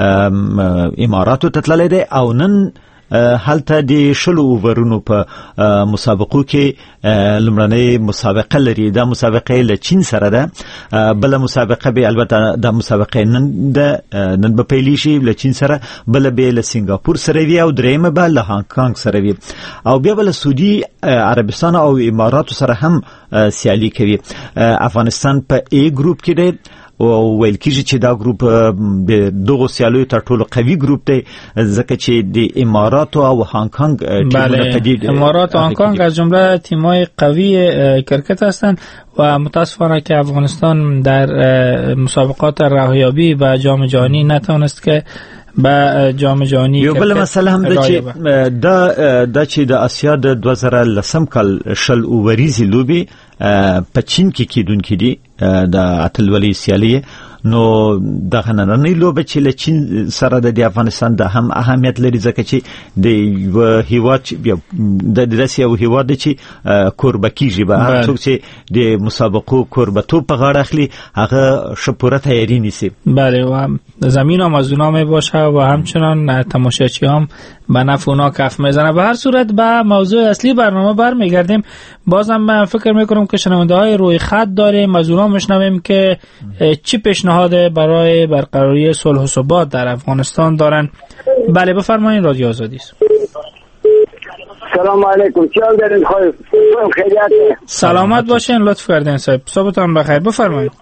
اماراتو ته تللی دی او نن هلته د شلو اوورونو په مسابقو کې لمړنۍ مسابقه لري. دا مسابقه له چین سره ده، بل مسابقه به البته د مسابقه نن به پیل شي له چین سره، بل به له سنگاپور سره وي او درېمه به له هانګ کانګ سره وي او بیا بل سعودي عربستان او اماراتو سره هم سیالي کوي. افغانستان په ای ګروپ کې دی ویل کیږي چې دا ګروپ د دغه سیالیو تر ټولو قوي ګروپ دی ځکه چې د امارات او هانګ کانګ ټیمونه پدید امارات و هانگ کانگ از جمله تیم‌های قوی کرکت هستند و متاسفانه که افغانستان در مسابقات راهیابی به جام جهانی نتوانست که به جام جهانی یو بل مسله هم ده چې دا چې د آسیا د 2010 کال شل اوریزي لوبي په چین کې کیدونکې دي د اتلولي سیالي نو د غنننۍ لوبه چې له چین سره د افغانستان د هم اهمیت لري ځکه چې د هیواد د داسې یو هیواد چې کوربه کیږي به هر څوک چې د مسابقو کوربه‌توب په غاړه اخلي هغه شپوره تیاری نیسي. بله و زمین هم از اونا می باشه و همچنان تماشاچی هم به نفع اونا کف میزنه. به هر صورت به موضوع اصلی برنامه برمیگردیم. بازم من فکر میکنم که شنونده های روی خط داریم از اونا میشنویم که چی پیشنهاد برای برقراری صلح و ثبات در افغانستان دارن. بله بفرمایید، رادیو آزادی است. سلام علیکم، چی حال دارین؟ خیریت؟ سلامت باشین، لطف کردین صاحب. صبحتون بخیر، بفرمایید.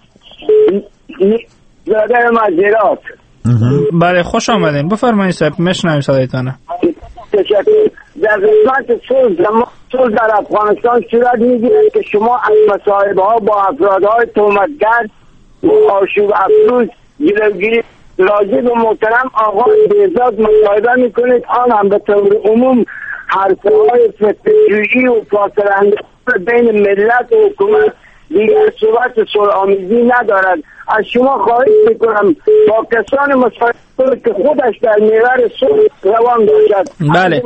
برادر مازیرات. بله خوش آمدین، بفرمایید صاحب، میشنویم صدایتان. تشکر. در قسمت صلح در افغانستان صورت میگیره که شما از مصاحبه ها با افرادهای تهمتگر و آشوب افروز جلوگیری راجع به محترم آقای بهزاد مصاحبه میکنید، آن هم به طور عموم حرفه های فتنه‌جویی و فاصله انداختن بین ملت و حکومت دیگر صورت صلح‌آمیزی ندارد. از شما خواهش میکنم با کسان مصاحبه که خودش در محور صلح روان باشد. بله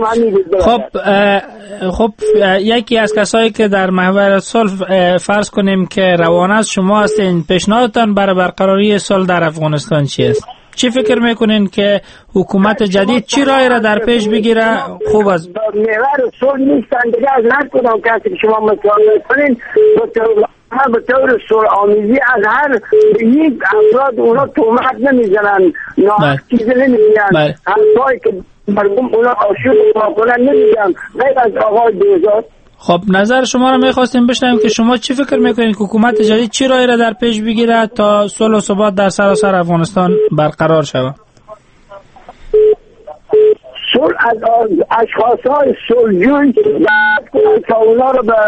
خب یکی از کسایی که در محور صلح فرض کنیم که روان است شما هستین، پیشنهادتان برای برقراری صلح در افغانستان چی است؟ چی فکر میکنین که حکومت جدید چی راهی را در پیش بگیره؟ خوب از محور صلح نیستن دیگه، از هر کدام کسی که شما مصاحبه کنین به طور صلح‌آمیزی از هر یک افراد اونا تهمت نمیزنن، نه چیزی نمیگن، حرفایی که مردم اونا آشوب کنن نمیگن غیر از آقای بهزاد. خب نظر شما رو میخواستیم بشنویم که شما چی فکر میکنید که حکومت جدید چی راهی را در پیش بگیره تا صلح و ثبات در سراسر افغانستان برقرار شود؟ صلح از اشخاص‌های صلحجوی تا اونا رو به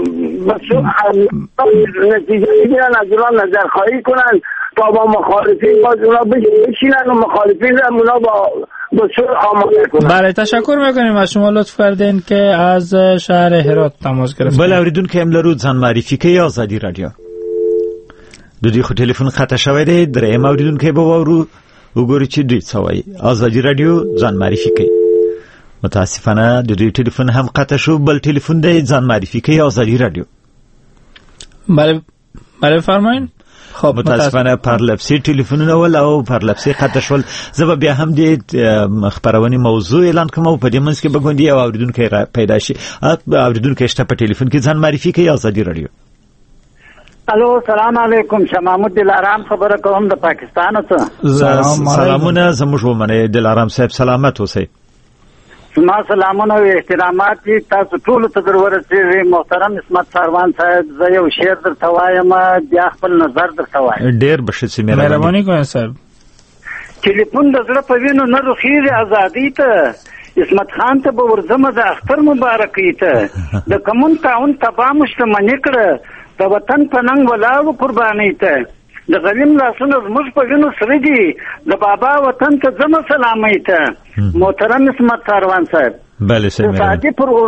نتیجه بگیرن، از اونا نظرخواهی کنن تا با مخالفین باز اونا بشینن و مخالفین رو اونا با صلح آماده کنن. بله تشکر میکنیم از شما، لطف کردین که از شهر هرات تماس گرفتین. بله اوریدونکو هم لرو ځان معرفي کوي آزادي رادیو د دې خو ټلیفون خطا شوی دی، دریم اوریدونکو به وورو وګورئ چې دوی څه وایي. آزادي رادیو ځان معرفي کوي. متاسفانه د دوی ټلیفون هم قطع شو، بل ټلیفون دی ځان معرفي کوي آزادي رادیو. بله بفرمایید. خب متاسفانه پرلپسی ټلیفونونه ول او پرلپسی قطع شول. زه بیا هم د خبرونه موضوع اعلان کوم او په دې منځ کې بګوندي او اوریدونکو پیدا شي. اوریدونکو شته په ټلیفون کې ځان معرفي کوي آزادي رادیو. الو سلام علیکم، شمامود دلارام خبره کوم د پاکستان څخه. سلامونه زموږ ومنه دلارام صاحب، سلامت اوسئ. ما سلامونه او احترامات تاسو ټول ته درورسېږي. محترم عصمت سروان صاحب، زه یو شعر درته وایم، بیا خپل نظر درته وایم. ډېر بښه مهرباني کوئ صاحب. ټلیفون د زړه په وینو نه روخېږي ازادي ته، عصمت خان ته به ورځمه د اختر مبارکۍ ته، د کمون تعاون تباه مو شتمني کړه، د وطن په ننګ ولاړو قربانۍ ته، د غلیم لاسونه زموږ په وینو سره دي، د بابا وطن ته ځمه سلامۍ ته. محترم عصمت سروان صاحب، بله د سادي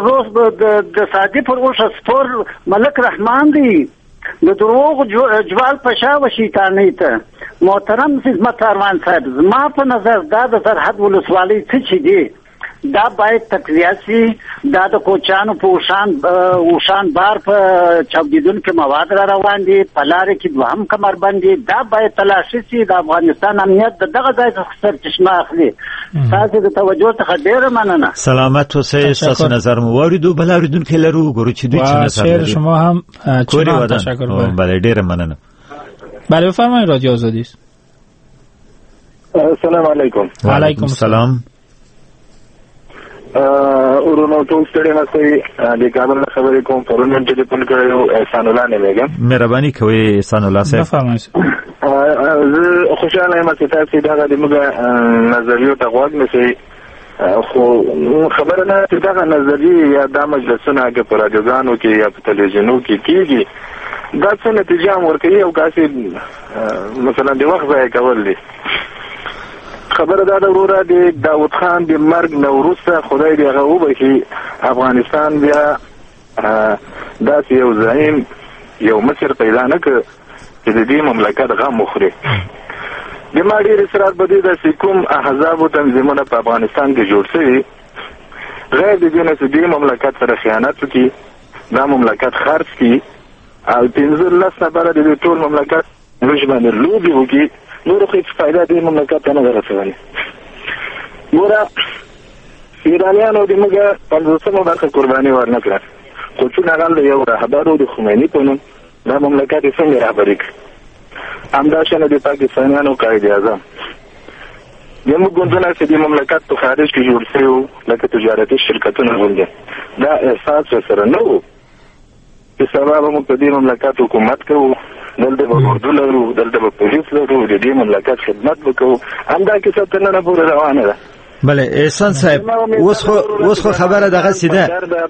پر اوس سپور ملک رحمان دی، د دروغ جوال پشا و شیطانۍ ته. محترم عصمت سروان صاحب، زما په نظر دا د سرحد ولسوالۍ څه چې دي دا باید تقویه سي، دا د کوچانو په اوشان بار په چاودیدونکو مواد را روان دي، په لارې کې دوهم کمربند دي، دا باید تلاشي سي. د افغانستان امنیت دغه ځای څخه سرچشمه اخلي. تاسو د توجه څخه ډېره مننه. سلامت اوسئ، تاسو نظر مو واوریدو، بل اوریدونکو لرو ګورو چې دوی څه نظر لري. شما هم تشکر. بله ډېره مننه. بله بفرمایید، رادیو آزادی است. السلام علیکم. وعلیکم السلام. ورونو ټول ستړي نشئ، د کابل خبرې کوم. پرون ټلیفون کړو، احسان الله نومېږم. مهرباني کوئ احسان الله صاحب. بفرمایئ. زه خوشاله یم چې تاسو دغه د موږ نظریو ته غوږ نیسئ، خو خبره نه چې دغه نظریې یا دا مجلسونه که په راډیوګانو کې یا په تلویزیونو کې کېږي دا څه نتیجه هم ورکوي او داسې مثلا د وخت ضایع کول دي. خبره دا ده وروره د داود خان د مرګ نه وروسته خدای دې هغه وبخي افغانستان بیا داسې یو زعیم یو مشر پیدا نه کړ چې د دې مملکت غم وخوري. د ما ډېر اصرار په دې ده چې کوم احزاب او تنظیمونه په افغانستان کې جوړ شوي غیر د دې نه چې دې مملکت سره خیانت وکړي، دا مملکت خرڅ کړي او 15 نفره د دې ټول مملکت موږ باندې لوبې وکړي، نور خو هیڅ فایده دې مملکت ته نه ده رسولې. ګوره ایرانیانو د موږ 50 برخه قرباني ورنه کړه، خو چون هغه د یو رهبر د خمیني په نوم دا مملکت یې څنګه رهبري کړ. همداشانه د پاکستانیانو قائد اعظم زموږ ګوندونه چې د مملکت په خارج کې جوړ شوي وو لکه تجارتي شرکتونه غوندې، دا احساس ورسره نه و چې سبا به موږ په دې مملکت حکومت کوو، دلته به اردو لرو، دلته به پولیس لرو، د دې مملکت خدمت به کوو. همدا کیسه تر ننه پورې روانه ده. بله احسان صاحب اوس خو خبره دغه سیده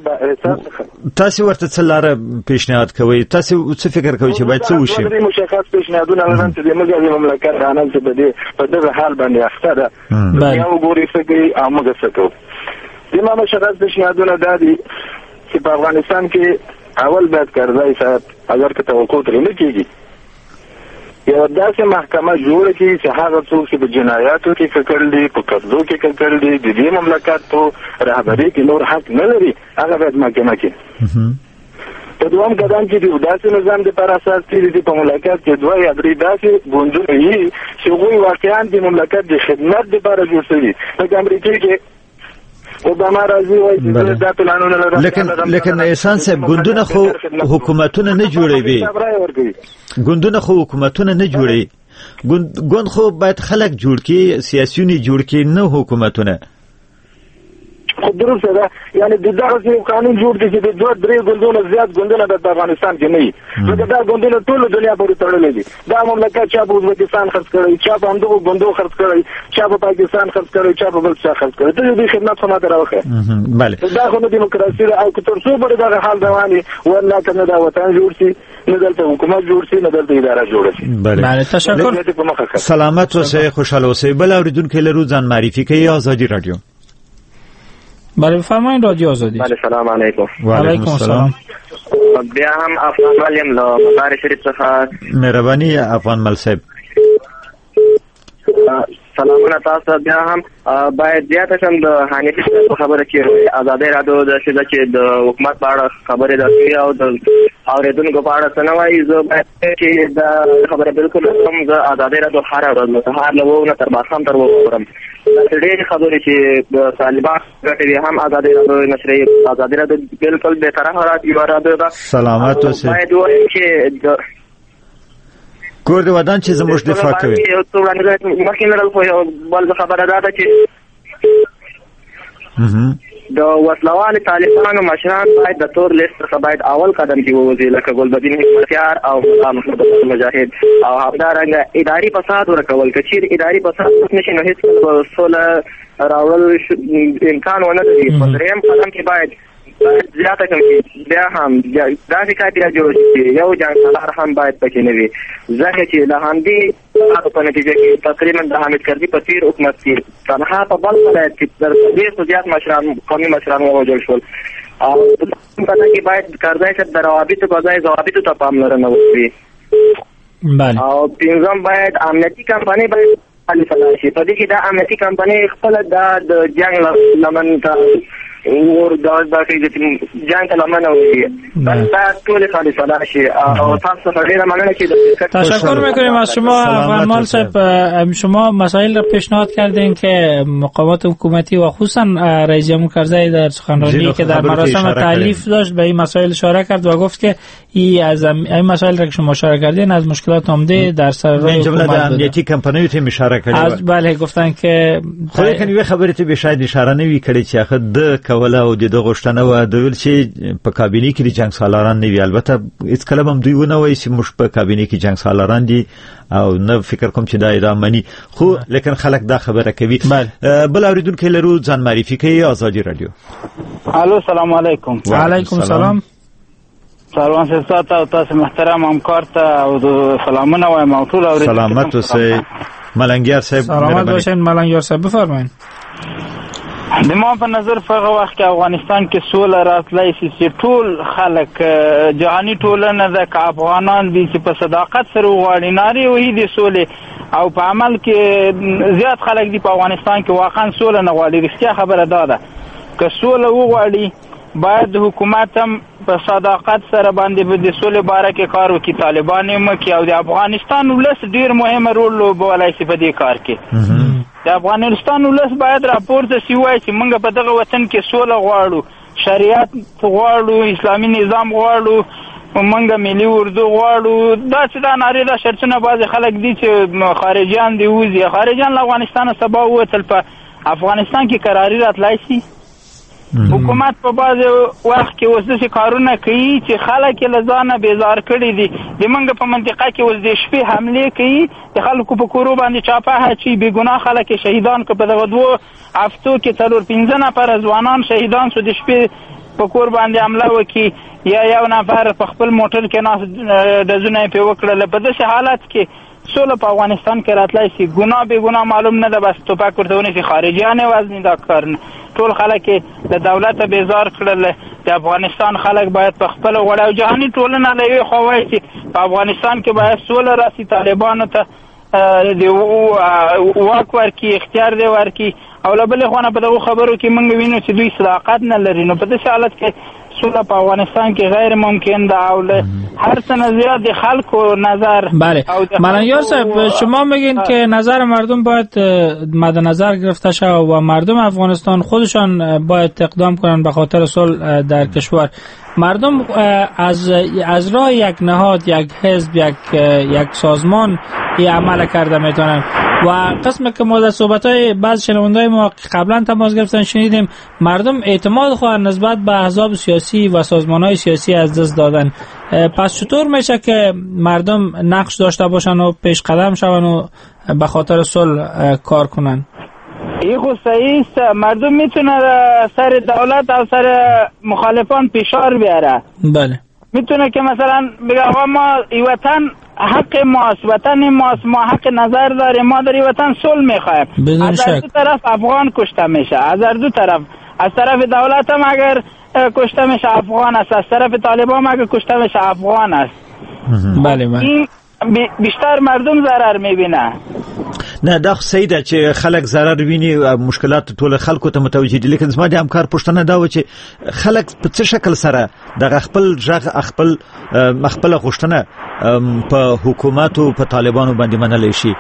تاسو ورته څه لاره پیشنهاد کوئ؟ تاسو څه فکر کوئ چې باید څه وشي؟ مشخص پیشنهادونه لرم چې د موږ د مملکت رانه چې په دغه حال باندې اخته ده یا وګوري څه کوي او موږ څه کوو. زما مشخص پیشنهادونه دا دي چې په افغانستان کې اول باید کرزی صاحب اگر که توقع ترې نه کېږي یو داسې محکمه جوړه کړي چې هغه څوک چې په جنایاتو کې ککړ دي، په قبضو کې ککړ دي، د دې مملکت په رهبرۍ کې نور حق نه لري، هغه باید محکمه کړي. په دوام قدم کې د داسې نظام د پر اساس کېږي چې په مملکت کې 2 یا 3 داسې ګوندونه وي چې هغوی واقعا د مملکت د خدمت لپاره جوړ شوي. لکه امریکا کې اوباما راځي وایي چې دا پلانونه لرم، لیکن احسان صاحب ګوندونه خو حکومتونه نه جوړوي، ګوندونه خو حکومتونه نه جوړي، ګوند خو باید خلک جوړ کړي، سیاسيون جوړ کړي، نه حکومتونه. خو درسته ده، یعنی د دغه قانون جوړ دي چې د 2-3 ګوندونو زیات ګوندونه د افغانستان کې نه وي، نو دا ګوندونه ټول دنیا پورې تړلي دي. دا مملکت چا په ازبکستان خرڅ کړی، چا په همدغو ګوندو خرڅ کړی، چا په پاکستان خرڅ کړی، چا په بل څه خرڅ کړی. ته دې خدمت خو ماته راوخه. بله دا خو نو دیموکراسي ده او که تر څو پورې دغه حال روان وي والله که نه دا وطن جوړ شي، نه دلته حکومت جوړ شي، نه دلته اداره جوړه شي. بله تشکر. سلامت اوسئ، خوشحال اوسئ. بل اوریدونکو لرو ځان معرفي کوي. آزادی رادیو. بله بفرمایید. رادیو آزادی. بله سلام علیکم. و علیکم السلام. بیا هم افغان ملیم له مزار شریف څخه مهرباني افغان مل صاحب. سلامونه تاسو. بیا هم باید زیاته شم د حنیفي په خبره کې آزادۍ رادیو د شته چې د حکومت په اړه خبرې راځي او د اوریدونکو په اړه څه نه وایي. زه باید چې دا خبره بالکل هم د آزادۍ رادیو هر ورځ له سهار له 9 نه تر ماښام تر وګورم. دا ډېرې خبرې چې د طالبان ګټوي هم آزادۍ رادیو نشري. آزادۍ رادیو بالکل به طرحه رادیو رادیو ده. سلامت اوسئ. باید وایي چې کور د ودان چې زموږ دفاع کوي. یو څو وړاندې مخکې لرل خو یو بل خبره ده چې د وسلوال طالبانو مشران باید د تور لیست څخه باید اول قدم کې ووځي، لکه ګلبدین حکمتیار او محمد مجاهد. او همدارنګه اداري فساد ورکول، که چیرې اداري فساد نشي نو هېڅکله سوله راوړل امکان ونه لري. په درېیم قدم کې باید زیاته کړي. بیا هم داسې کاپیرا جوړ شي، یو جنګسالار هم باید پکې نه وي، ځکه چې د همدې په نتیجه کې تقریبا د حامد کرزي په تیر حکومت کې تنها په بل ولایت کې تر 200 زیات مشران قومي مشران ووژل شول. او په دې کې باید کرزی صاحب د روابطو په ځای ضوابطو ته پاملرنه وکړي. او پنځم باید امنیتي کمپنۍ باید فعاله شي. په دې کې د امنیتي کمپنۍ خپل د جنګ لمن ته ور دا چې جنګ ته لمنه وي، دا ټول فعاله شي. او تاسو ډېر مننه چې تشکر میکنیم از شما افغان مال صاحب. شما مسائل را پیشنهاد کردین که مقامات حکومتی و خصوصا رئیس جمهور کرزی در سخنرانی که در مراسم تألیف داشت به این مسائل اشاره کرد و گفت که این مسائل را که شما اشاره کردین از مشکلات عمده در سر راه حکومت بوده. امنیتی کمپنیو ته اشاره کړې. بله گفتن که خو کني خبرې ته به شاید اشاره نه وی کړې چې اخر د کوله او د غوښتنه و د ویل چې په کابینه کې د جنگ سالاران نه وی. البته هیڅ کله هم دوی ونه وایي چې موږ په کابینه کې جنگ سالاران دي او نه فکر کوم چې دا ادعا مني، خو لیکن خلک دا خبره کوي. بل اوریدونکو لرو ځان معرفي کوي. آزادي رادیو. الو سلام علیکم. وعلیکم السلام. سلام سات او تاسو محترم همکار ته او سلامونه وایم او ټول اوریدونکو سلامت اوسئ. ملنګیار صاحب سلامت باشین. ملنګیار صاحب بفرمایئ. د ما په نظر په هغه وخت کې افغانستان کې سوله راتلای شي چې ټول خلک جهاني ټولنه د افغانان دي چې په صداقت سره وغواړي نارې وهي د سولې او په عمل کې زیات خلک دي په افغانستان کې واقعا سوله نه غواړي. رښتیا خبره ده که سوله وغواړي باید د حکومت هم په صداقت سره باندې د سولې باره کې کار وکړي، طالبان یې مکړي او د افغانستان ولس ډېر مهم رول لوبولی شي په دې کار کې. د افغانستان ولس باید راپورته شي وایي چې موږ په دغه وطن کې سوله غواړو، شریعت غواړو، اسلامي نظام غواړو، موږ ملي اردو غواړو. دا چې دا نارې دا شرطونه بعضې خلک دي چې خارجیان دي وځي، خارجیان له افغانستانه سبا ووتل په افغانستان کې قراري راتلی شي. حکومت په بعضې وخت کې اوس داسې کارونه کوي چې خلک یې له ځانه بیزار کړي دي. د موږ په منطقه کې اوس د شپې حملې کوي، د خلکو په کورو باندې چاپه اچوي، بېګناه خلک یې شهیدان کړه. په دغه 2 هفتو کې 4-5 نفره ځوانان شهیدان شو، د شپې په کور باندې حمله وکړي یا یو نفر په خپل موټر کې ناست ډزونه یې پرې وکړل. په داسې حالت کې سوله په افغانستان کې راتلی شي. ګناه بېګناه معلوم نه ده، بس توپک ورته ونیسي، خارجیان یې وزني دا کار نه. ټول خلک یې له دولته بیزار کړل. د افغانستان خلک باید په خپله غواړي او جهاني ټولنه له یوې خوا وایي چې په افغانستان کې باید سوله راسي، طالبانو ته د واک ورکړي، اختیار دی ورکړي او له بلې خوا نه په دغو خبرو کې موږ وینو چې دوی صداقت نه لري. نو په داسې حالت کې سوله په افغانستان کې غیر ممکن ده او له هر څه نه زیاد د خلکو نظر. بله ملنگیار صاحب شما میگین که نظر مردم باید مد نظر گرفته شود و مردم افغانستان خودشان باید اقدام کنند به خاطر صلح در کشور. مردم از راه یک نهاد، یک حزب، یک سازمان این عمل کرده میتونن و قسم که ما در صحبت‌های بعض شنونده‌های ما قبلا تماس گرفتن شنیدیم مردم اعتماد خود نسبت به احزاب سیاسی و سازمان‌های سیاسی از دست دادن. پس چطور میشه که مردم نقش داشته باشن و پیش قدم شون و به خاطر صلح کار کنن؟ این خود صحیح است. مردم میتونه سر دولت او سر مخالفان فشار بیاره. بله میتونه که مثلا بگه آقا ما این وطن حق ماست، وطن ماست، ما حق نظر داریم، ما در این وطن صلح میخوایم. از هر دو طرف افغان کشته میشه، از هر دو طرف، از طرف دولت هم اگر کشته میشه افغان است، از طرف طالبان هم اگر کشته میشه افغان است. بله بله این بیشتر مردم ضرر میبینه. نه دا صحیح ده چې خلک ضرر ویني، مشکلات ټول خلکو ته متوجه دي، لیکن زما د همکار پوښتنه دا و چې خلک په څه شکل سره د خپل ژغ خپل غوښتنه په حکومت او په طالبانو باندې منلای شي.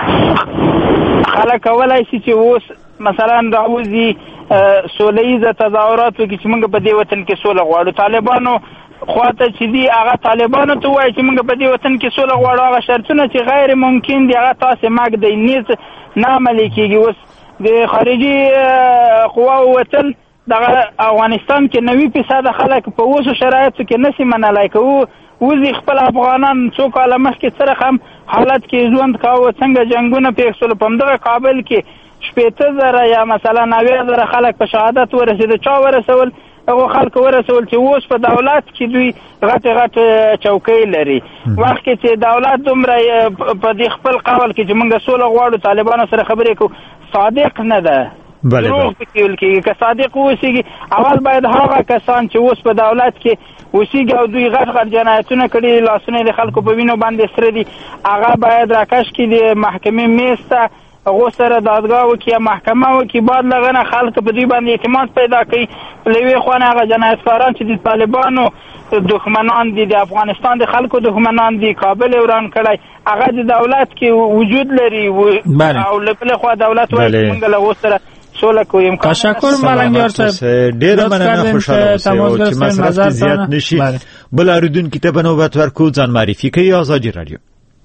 خلک کولای شي چې اوس مثلا راوځي سوله ایزه تظاهرات وکړي چې موږ په دې وطن کې سوله غواړو. طالبانو خواته چې دی هغه طالبانو ته وایي چې موږ په دې وطن کې سوله غواړو، هغه شرطونه چې غیر ممکن دي هغه تاسې مږدئ، نیز نه عملي کېږي. اوس د خارجي قواو وتل دغه افغانستان کې 90% خلک په اوسو شرایطو کې نشي منلی، که وځي خپل افغانان څو کاله مخکې سره هم حالت کې ژوند کاوه، څنګه جنګونه پېښ شول، په همدغه کابل کې 80,000 یا مثلا 90,000 خلک په شهادت ورسېده. چا ورسول؟ هغه خلک ورسول چې اوس په دولت کې دوی غټ چوکۍ لري. وخت کې چې دولت دومره په دې خپل قول کې چې موږ سوله غواړو طالبانو سره خبرې کوو، صادق نه ده، دروغ پکې ویل کېږي. که صادق اوسېږي اول باید هغه کسان چې اوس په دولت کې اوسېږي او دوی غټ جنایتونه کړي، لاسونه د خلکو په وینو باندې سره دي، هغه باید راکش کړي د محکمې میز ته، هغو سره دادګاه وکړي، محکمه وکړي، بعد له هغه نه خلک په دوی باندې اعتماد پیدا کوي. له یوې خوا نه هغه جنایتکاران چې د طالبانو دښمنان دي، د افغانستان د خلکو دښمنان دي، کابل یې وران کړی، هغه د دولت کې وجود لري او له بلې خوا دولت وایي چې موږ له هغو سره سوله کویم. تشکر ملنګیار صاحب، ډېره مننه، خوشحاله اوسئ او چې مصرف زیات نشي. بل اورېدونکي ته به نوبت ورکړو، ځان معرفي کوي. آزادي رادیو.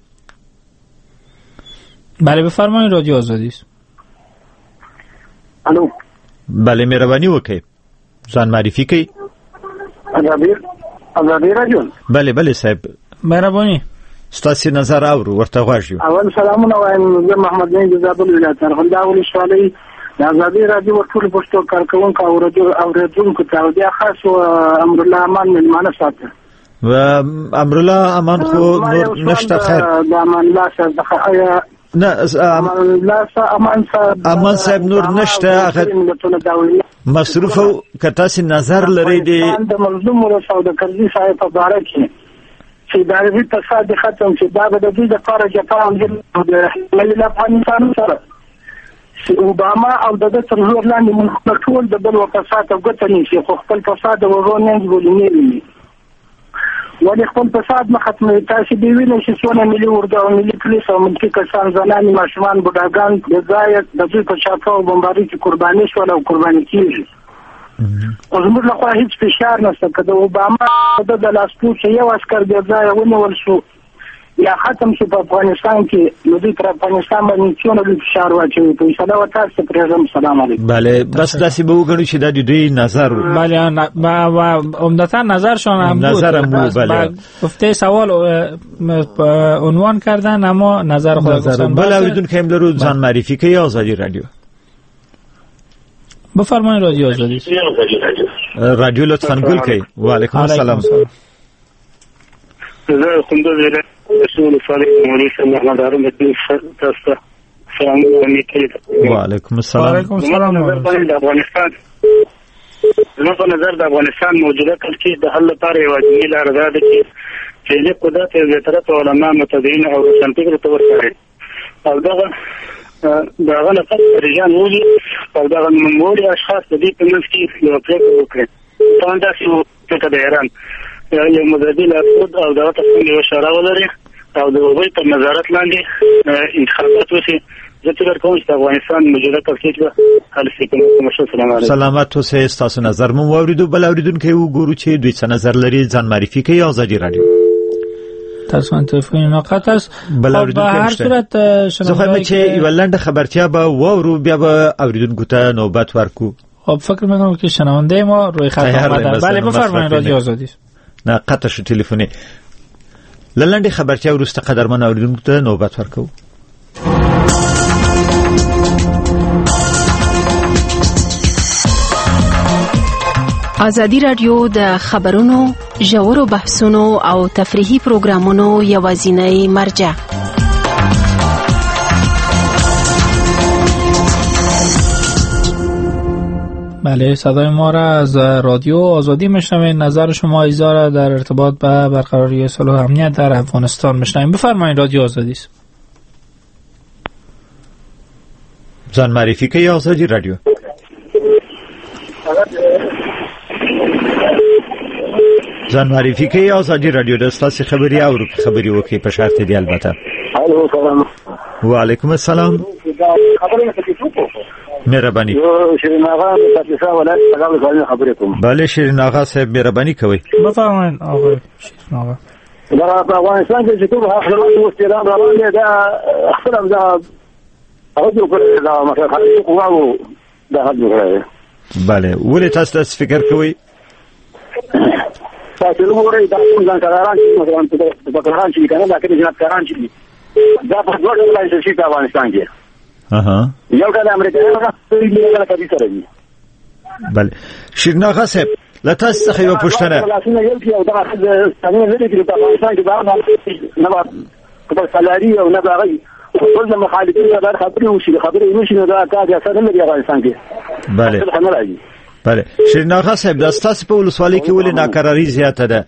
بله بفرمایید، رادیو آزادی است. الو. بله مهربانی وکړئ. ځان معرفي کړئ. ازادي راډیو. بله صاحب مهرباني ستاسو نظر اورو ورته غواړم. اول سلامونه وایم، زه محمد نعیم د زابل ولایت ارغنداو ولسوالۍ د ازادي راډیو ټول پښتو کارکونکو اوریدونکو ته د خاص امرالله امان ملمانه ساته و امرالله امان خو نور نشته. خیر د امان الله صاحب نه امان صاحب نور نشته، هغه مصروف او کته سي نظر لري د مظلوم او سوداګرځي صاحب په باره کې چې دا د تصادف ختم چې دا د دې لپاره جاپان د افغانستان سره اوباما او د ترور لاندې موږ ټول د بل وفاسات او ګټه نشي خو خپل فساد ورونه ولې ولی خپل فساد نه ختموي. تاسو دی وینئ چې څونه ملي اردو او ملي پولیس او ملکي کسان زنان ماشومان بوډاګان د ځای د دوی په شاته او بمباري کې قرباني شول او قرباني کیږي. او زموږ لخوا هیڅ فشار نشته که د اوباما د لاسپوڅ یو عسکر د ځای ونیول شو یا ختم شو په افغانستان کې، نو دوی پر افغانستان باندې څونه فشار واچوي. په انشاءالله و تاسو پرېږدم. سلام علیکم. بله بس داسې به وګڼو چې د دوی نظر بله عمدتا نظرشان هم بود. بله گفته سوال عنوان کردن اما نظر خود گفتن. بله اوریدونکو هم لرو ځان معرفي کوي. آزادی رادیو. بفرمایید رادیو آزادی. رادیو لطفاً گل کوي. و علیکم السلام. زه خندوز رسول صالح مولوی محمد هارون الدین تاسو سلام علیکم. و علیکم السلام. وعلیکم السلام. د افغانستان زما په نظر د افغانستان موجوده کلچې د حل لپاره یو ځینې لار ده چې د قدرت یو طرف علما متدین او روشنفکر ته ورکړي او دغه نه پاتې رجال وږي او دغه مموړي اشخاص د دې په منځ کې یو پریکړه وکړي. دا څه فکر د ایران یو مدربي لارښود او دغه تصمیم یو اشاره ولري او د هغوی په نظارت لاندې انتخابات وشي. زه فکر کوم چې د افغانستان موجوده کلچې به حل شي. سلام علیکم. سلامت اوسئ. ستاسو نظر مو واوریدو. بل اوریدونکو وګورو چې دوی څه نظر لري. ځان معرفي کوي. آزادی رادیو. تاسو تلفن ناقص است. بل اوریدونکو هر صورت زه چې یو لاند خبرتیا به واورو بیا به اوریدونکو ته نوبت ورکو. خب فکر می‌کنم که شنونده ما روی خط آمده. بله بفرمایید رادیو آزادی. نه قطع شو تلفنی. لاند خبرتیا وروسته قدرمن اوریدونکو ته نوبت ورکو. ازادي رادیو د خبرونو ژورو بحثونو او تفریحي پروګرامونو یوازینی مرجع. بله صدای ما را از رادیو آزادی میشنوید. نظر شما ایزار در ارتباط به برقراری صلح و امنیت در افغانستان میشنوید. بفرمایید رادیو آزادی است. ځان معرفي کوي. آزادی رادیو. ځان معرفي کوي. آزادی رادیو د ستاسو خبري او خبري وکي په شرط دی البته. الو سلام. و علیکم السلام. مهرباني. شیرین آقا تاسو ولایت څنګه خبرې کوم؟ بله شیرین آقا صاحب مهرباني کوي. بفرمایید آقا شیرین آقا. دا په افغانستان کې چې ټول حقوق او استعداد راوړي دا خپل دا اوجو پر دا مخالفت قواو دا حق. بله ولې تاسو فکر کوئ؟ تاسو وګورئ دا څنګه کاران چې مثلا په کاران چې کنه دا کې جناب کاران چې دا په دوه ډول شي په افغانستان کې. یو کله امریکا یو کله کبي سره دي. بله شیرین آقا صاحب لا تاسو څخه یو پوښتنه. یو کې او دا څنګه لري چې په افغانستان کې دا نه په سالاري او نه باغي ټول مخالفین دا خبرې وشي نو دا کار اثر نه لري افغانستان کې. بله بله شیرین آقا صاحب د ستاسو په ولسوالۍ کې ولې ناکراری زیاته ده؟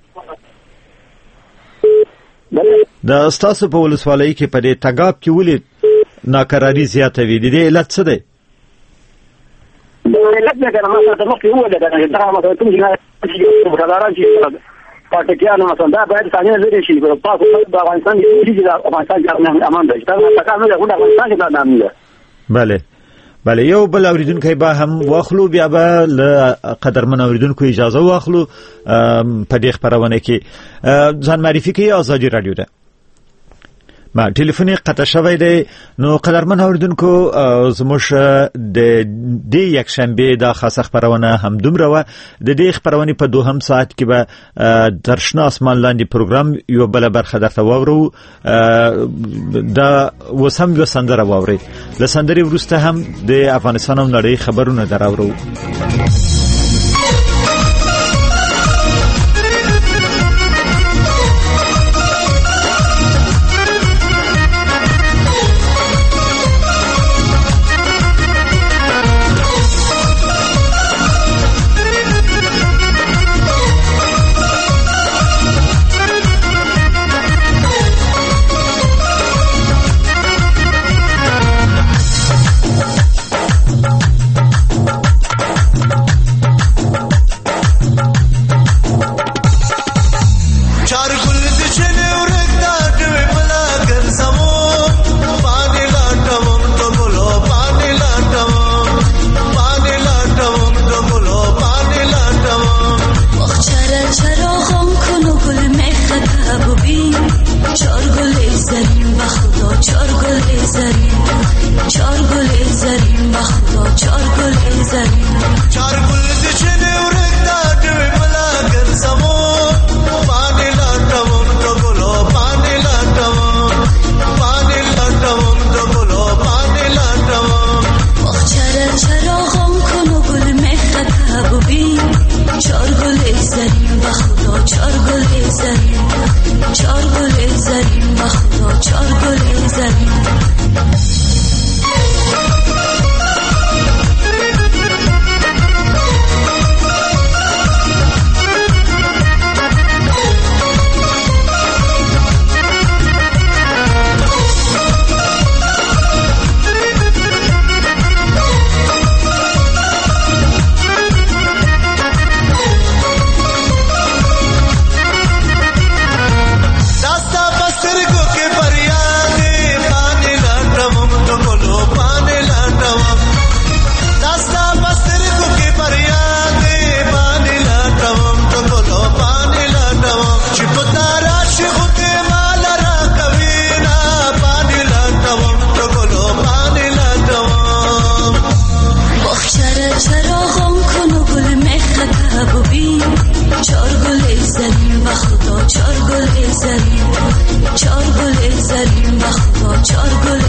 د ستاسو په ولسوالۍ کې په دې تګاب کې ولې ناکراری زیاته وي؟ د دې علت څه دی؟ د علت نه کنه ما ته مخکې وویل دا ما ته کوم چې کاران چې پاتکیانو مثلا دا باید ثانیه لري شي په پاسو د افغانستان کې د افغانستان کې امان ده. دا څنګه نه غوډه افغانستان کې دا نام ده. بله یو بل اوریدونکو به هم واخلو بیا به له قدرمن اوریدونکو اجازه واخلو په دې خبرونه کې. ځان معرفي کوي. آزادی رادیو ده. ما ټلیفوني قطع شوی دی. نو قدرمن اوریدونکو زموږ د دې یک شنبه د خاصه خبرونه هم دومره و. د دې خبرونه په دوهم ساعت کې به درشنا اسمان لاندې پروګرام یو بل برخه درته وورو. دا وسم یو سندره ووري. د سندري وروسته هم د افغانستان او نړۍ خبرونه دراورو. چار گل زرین بخدا چار گل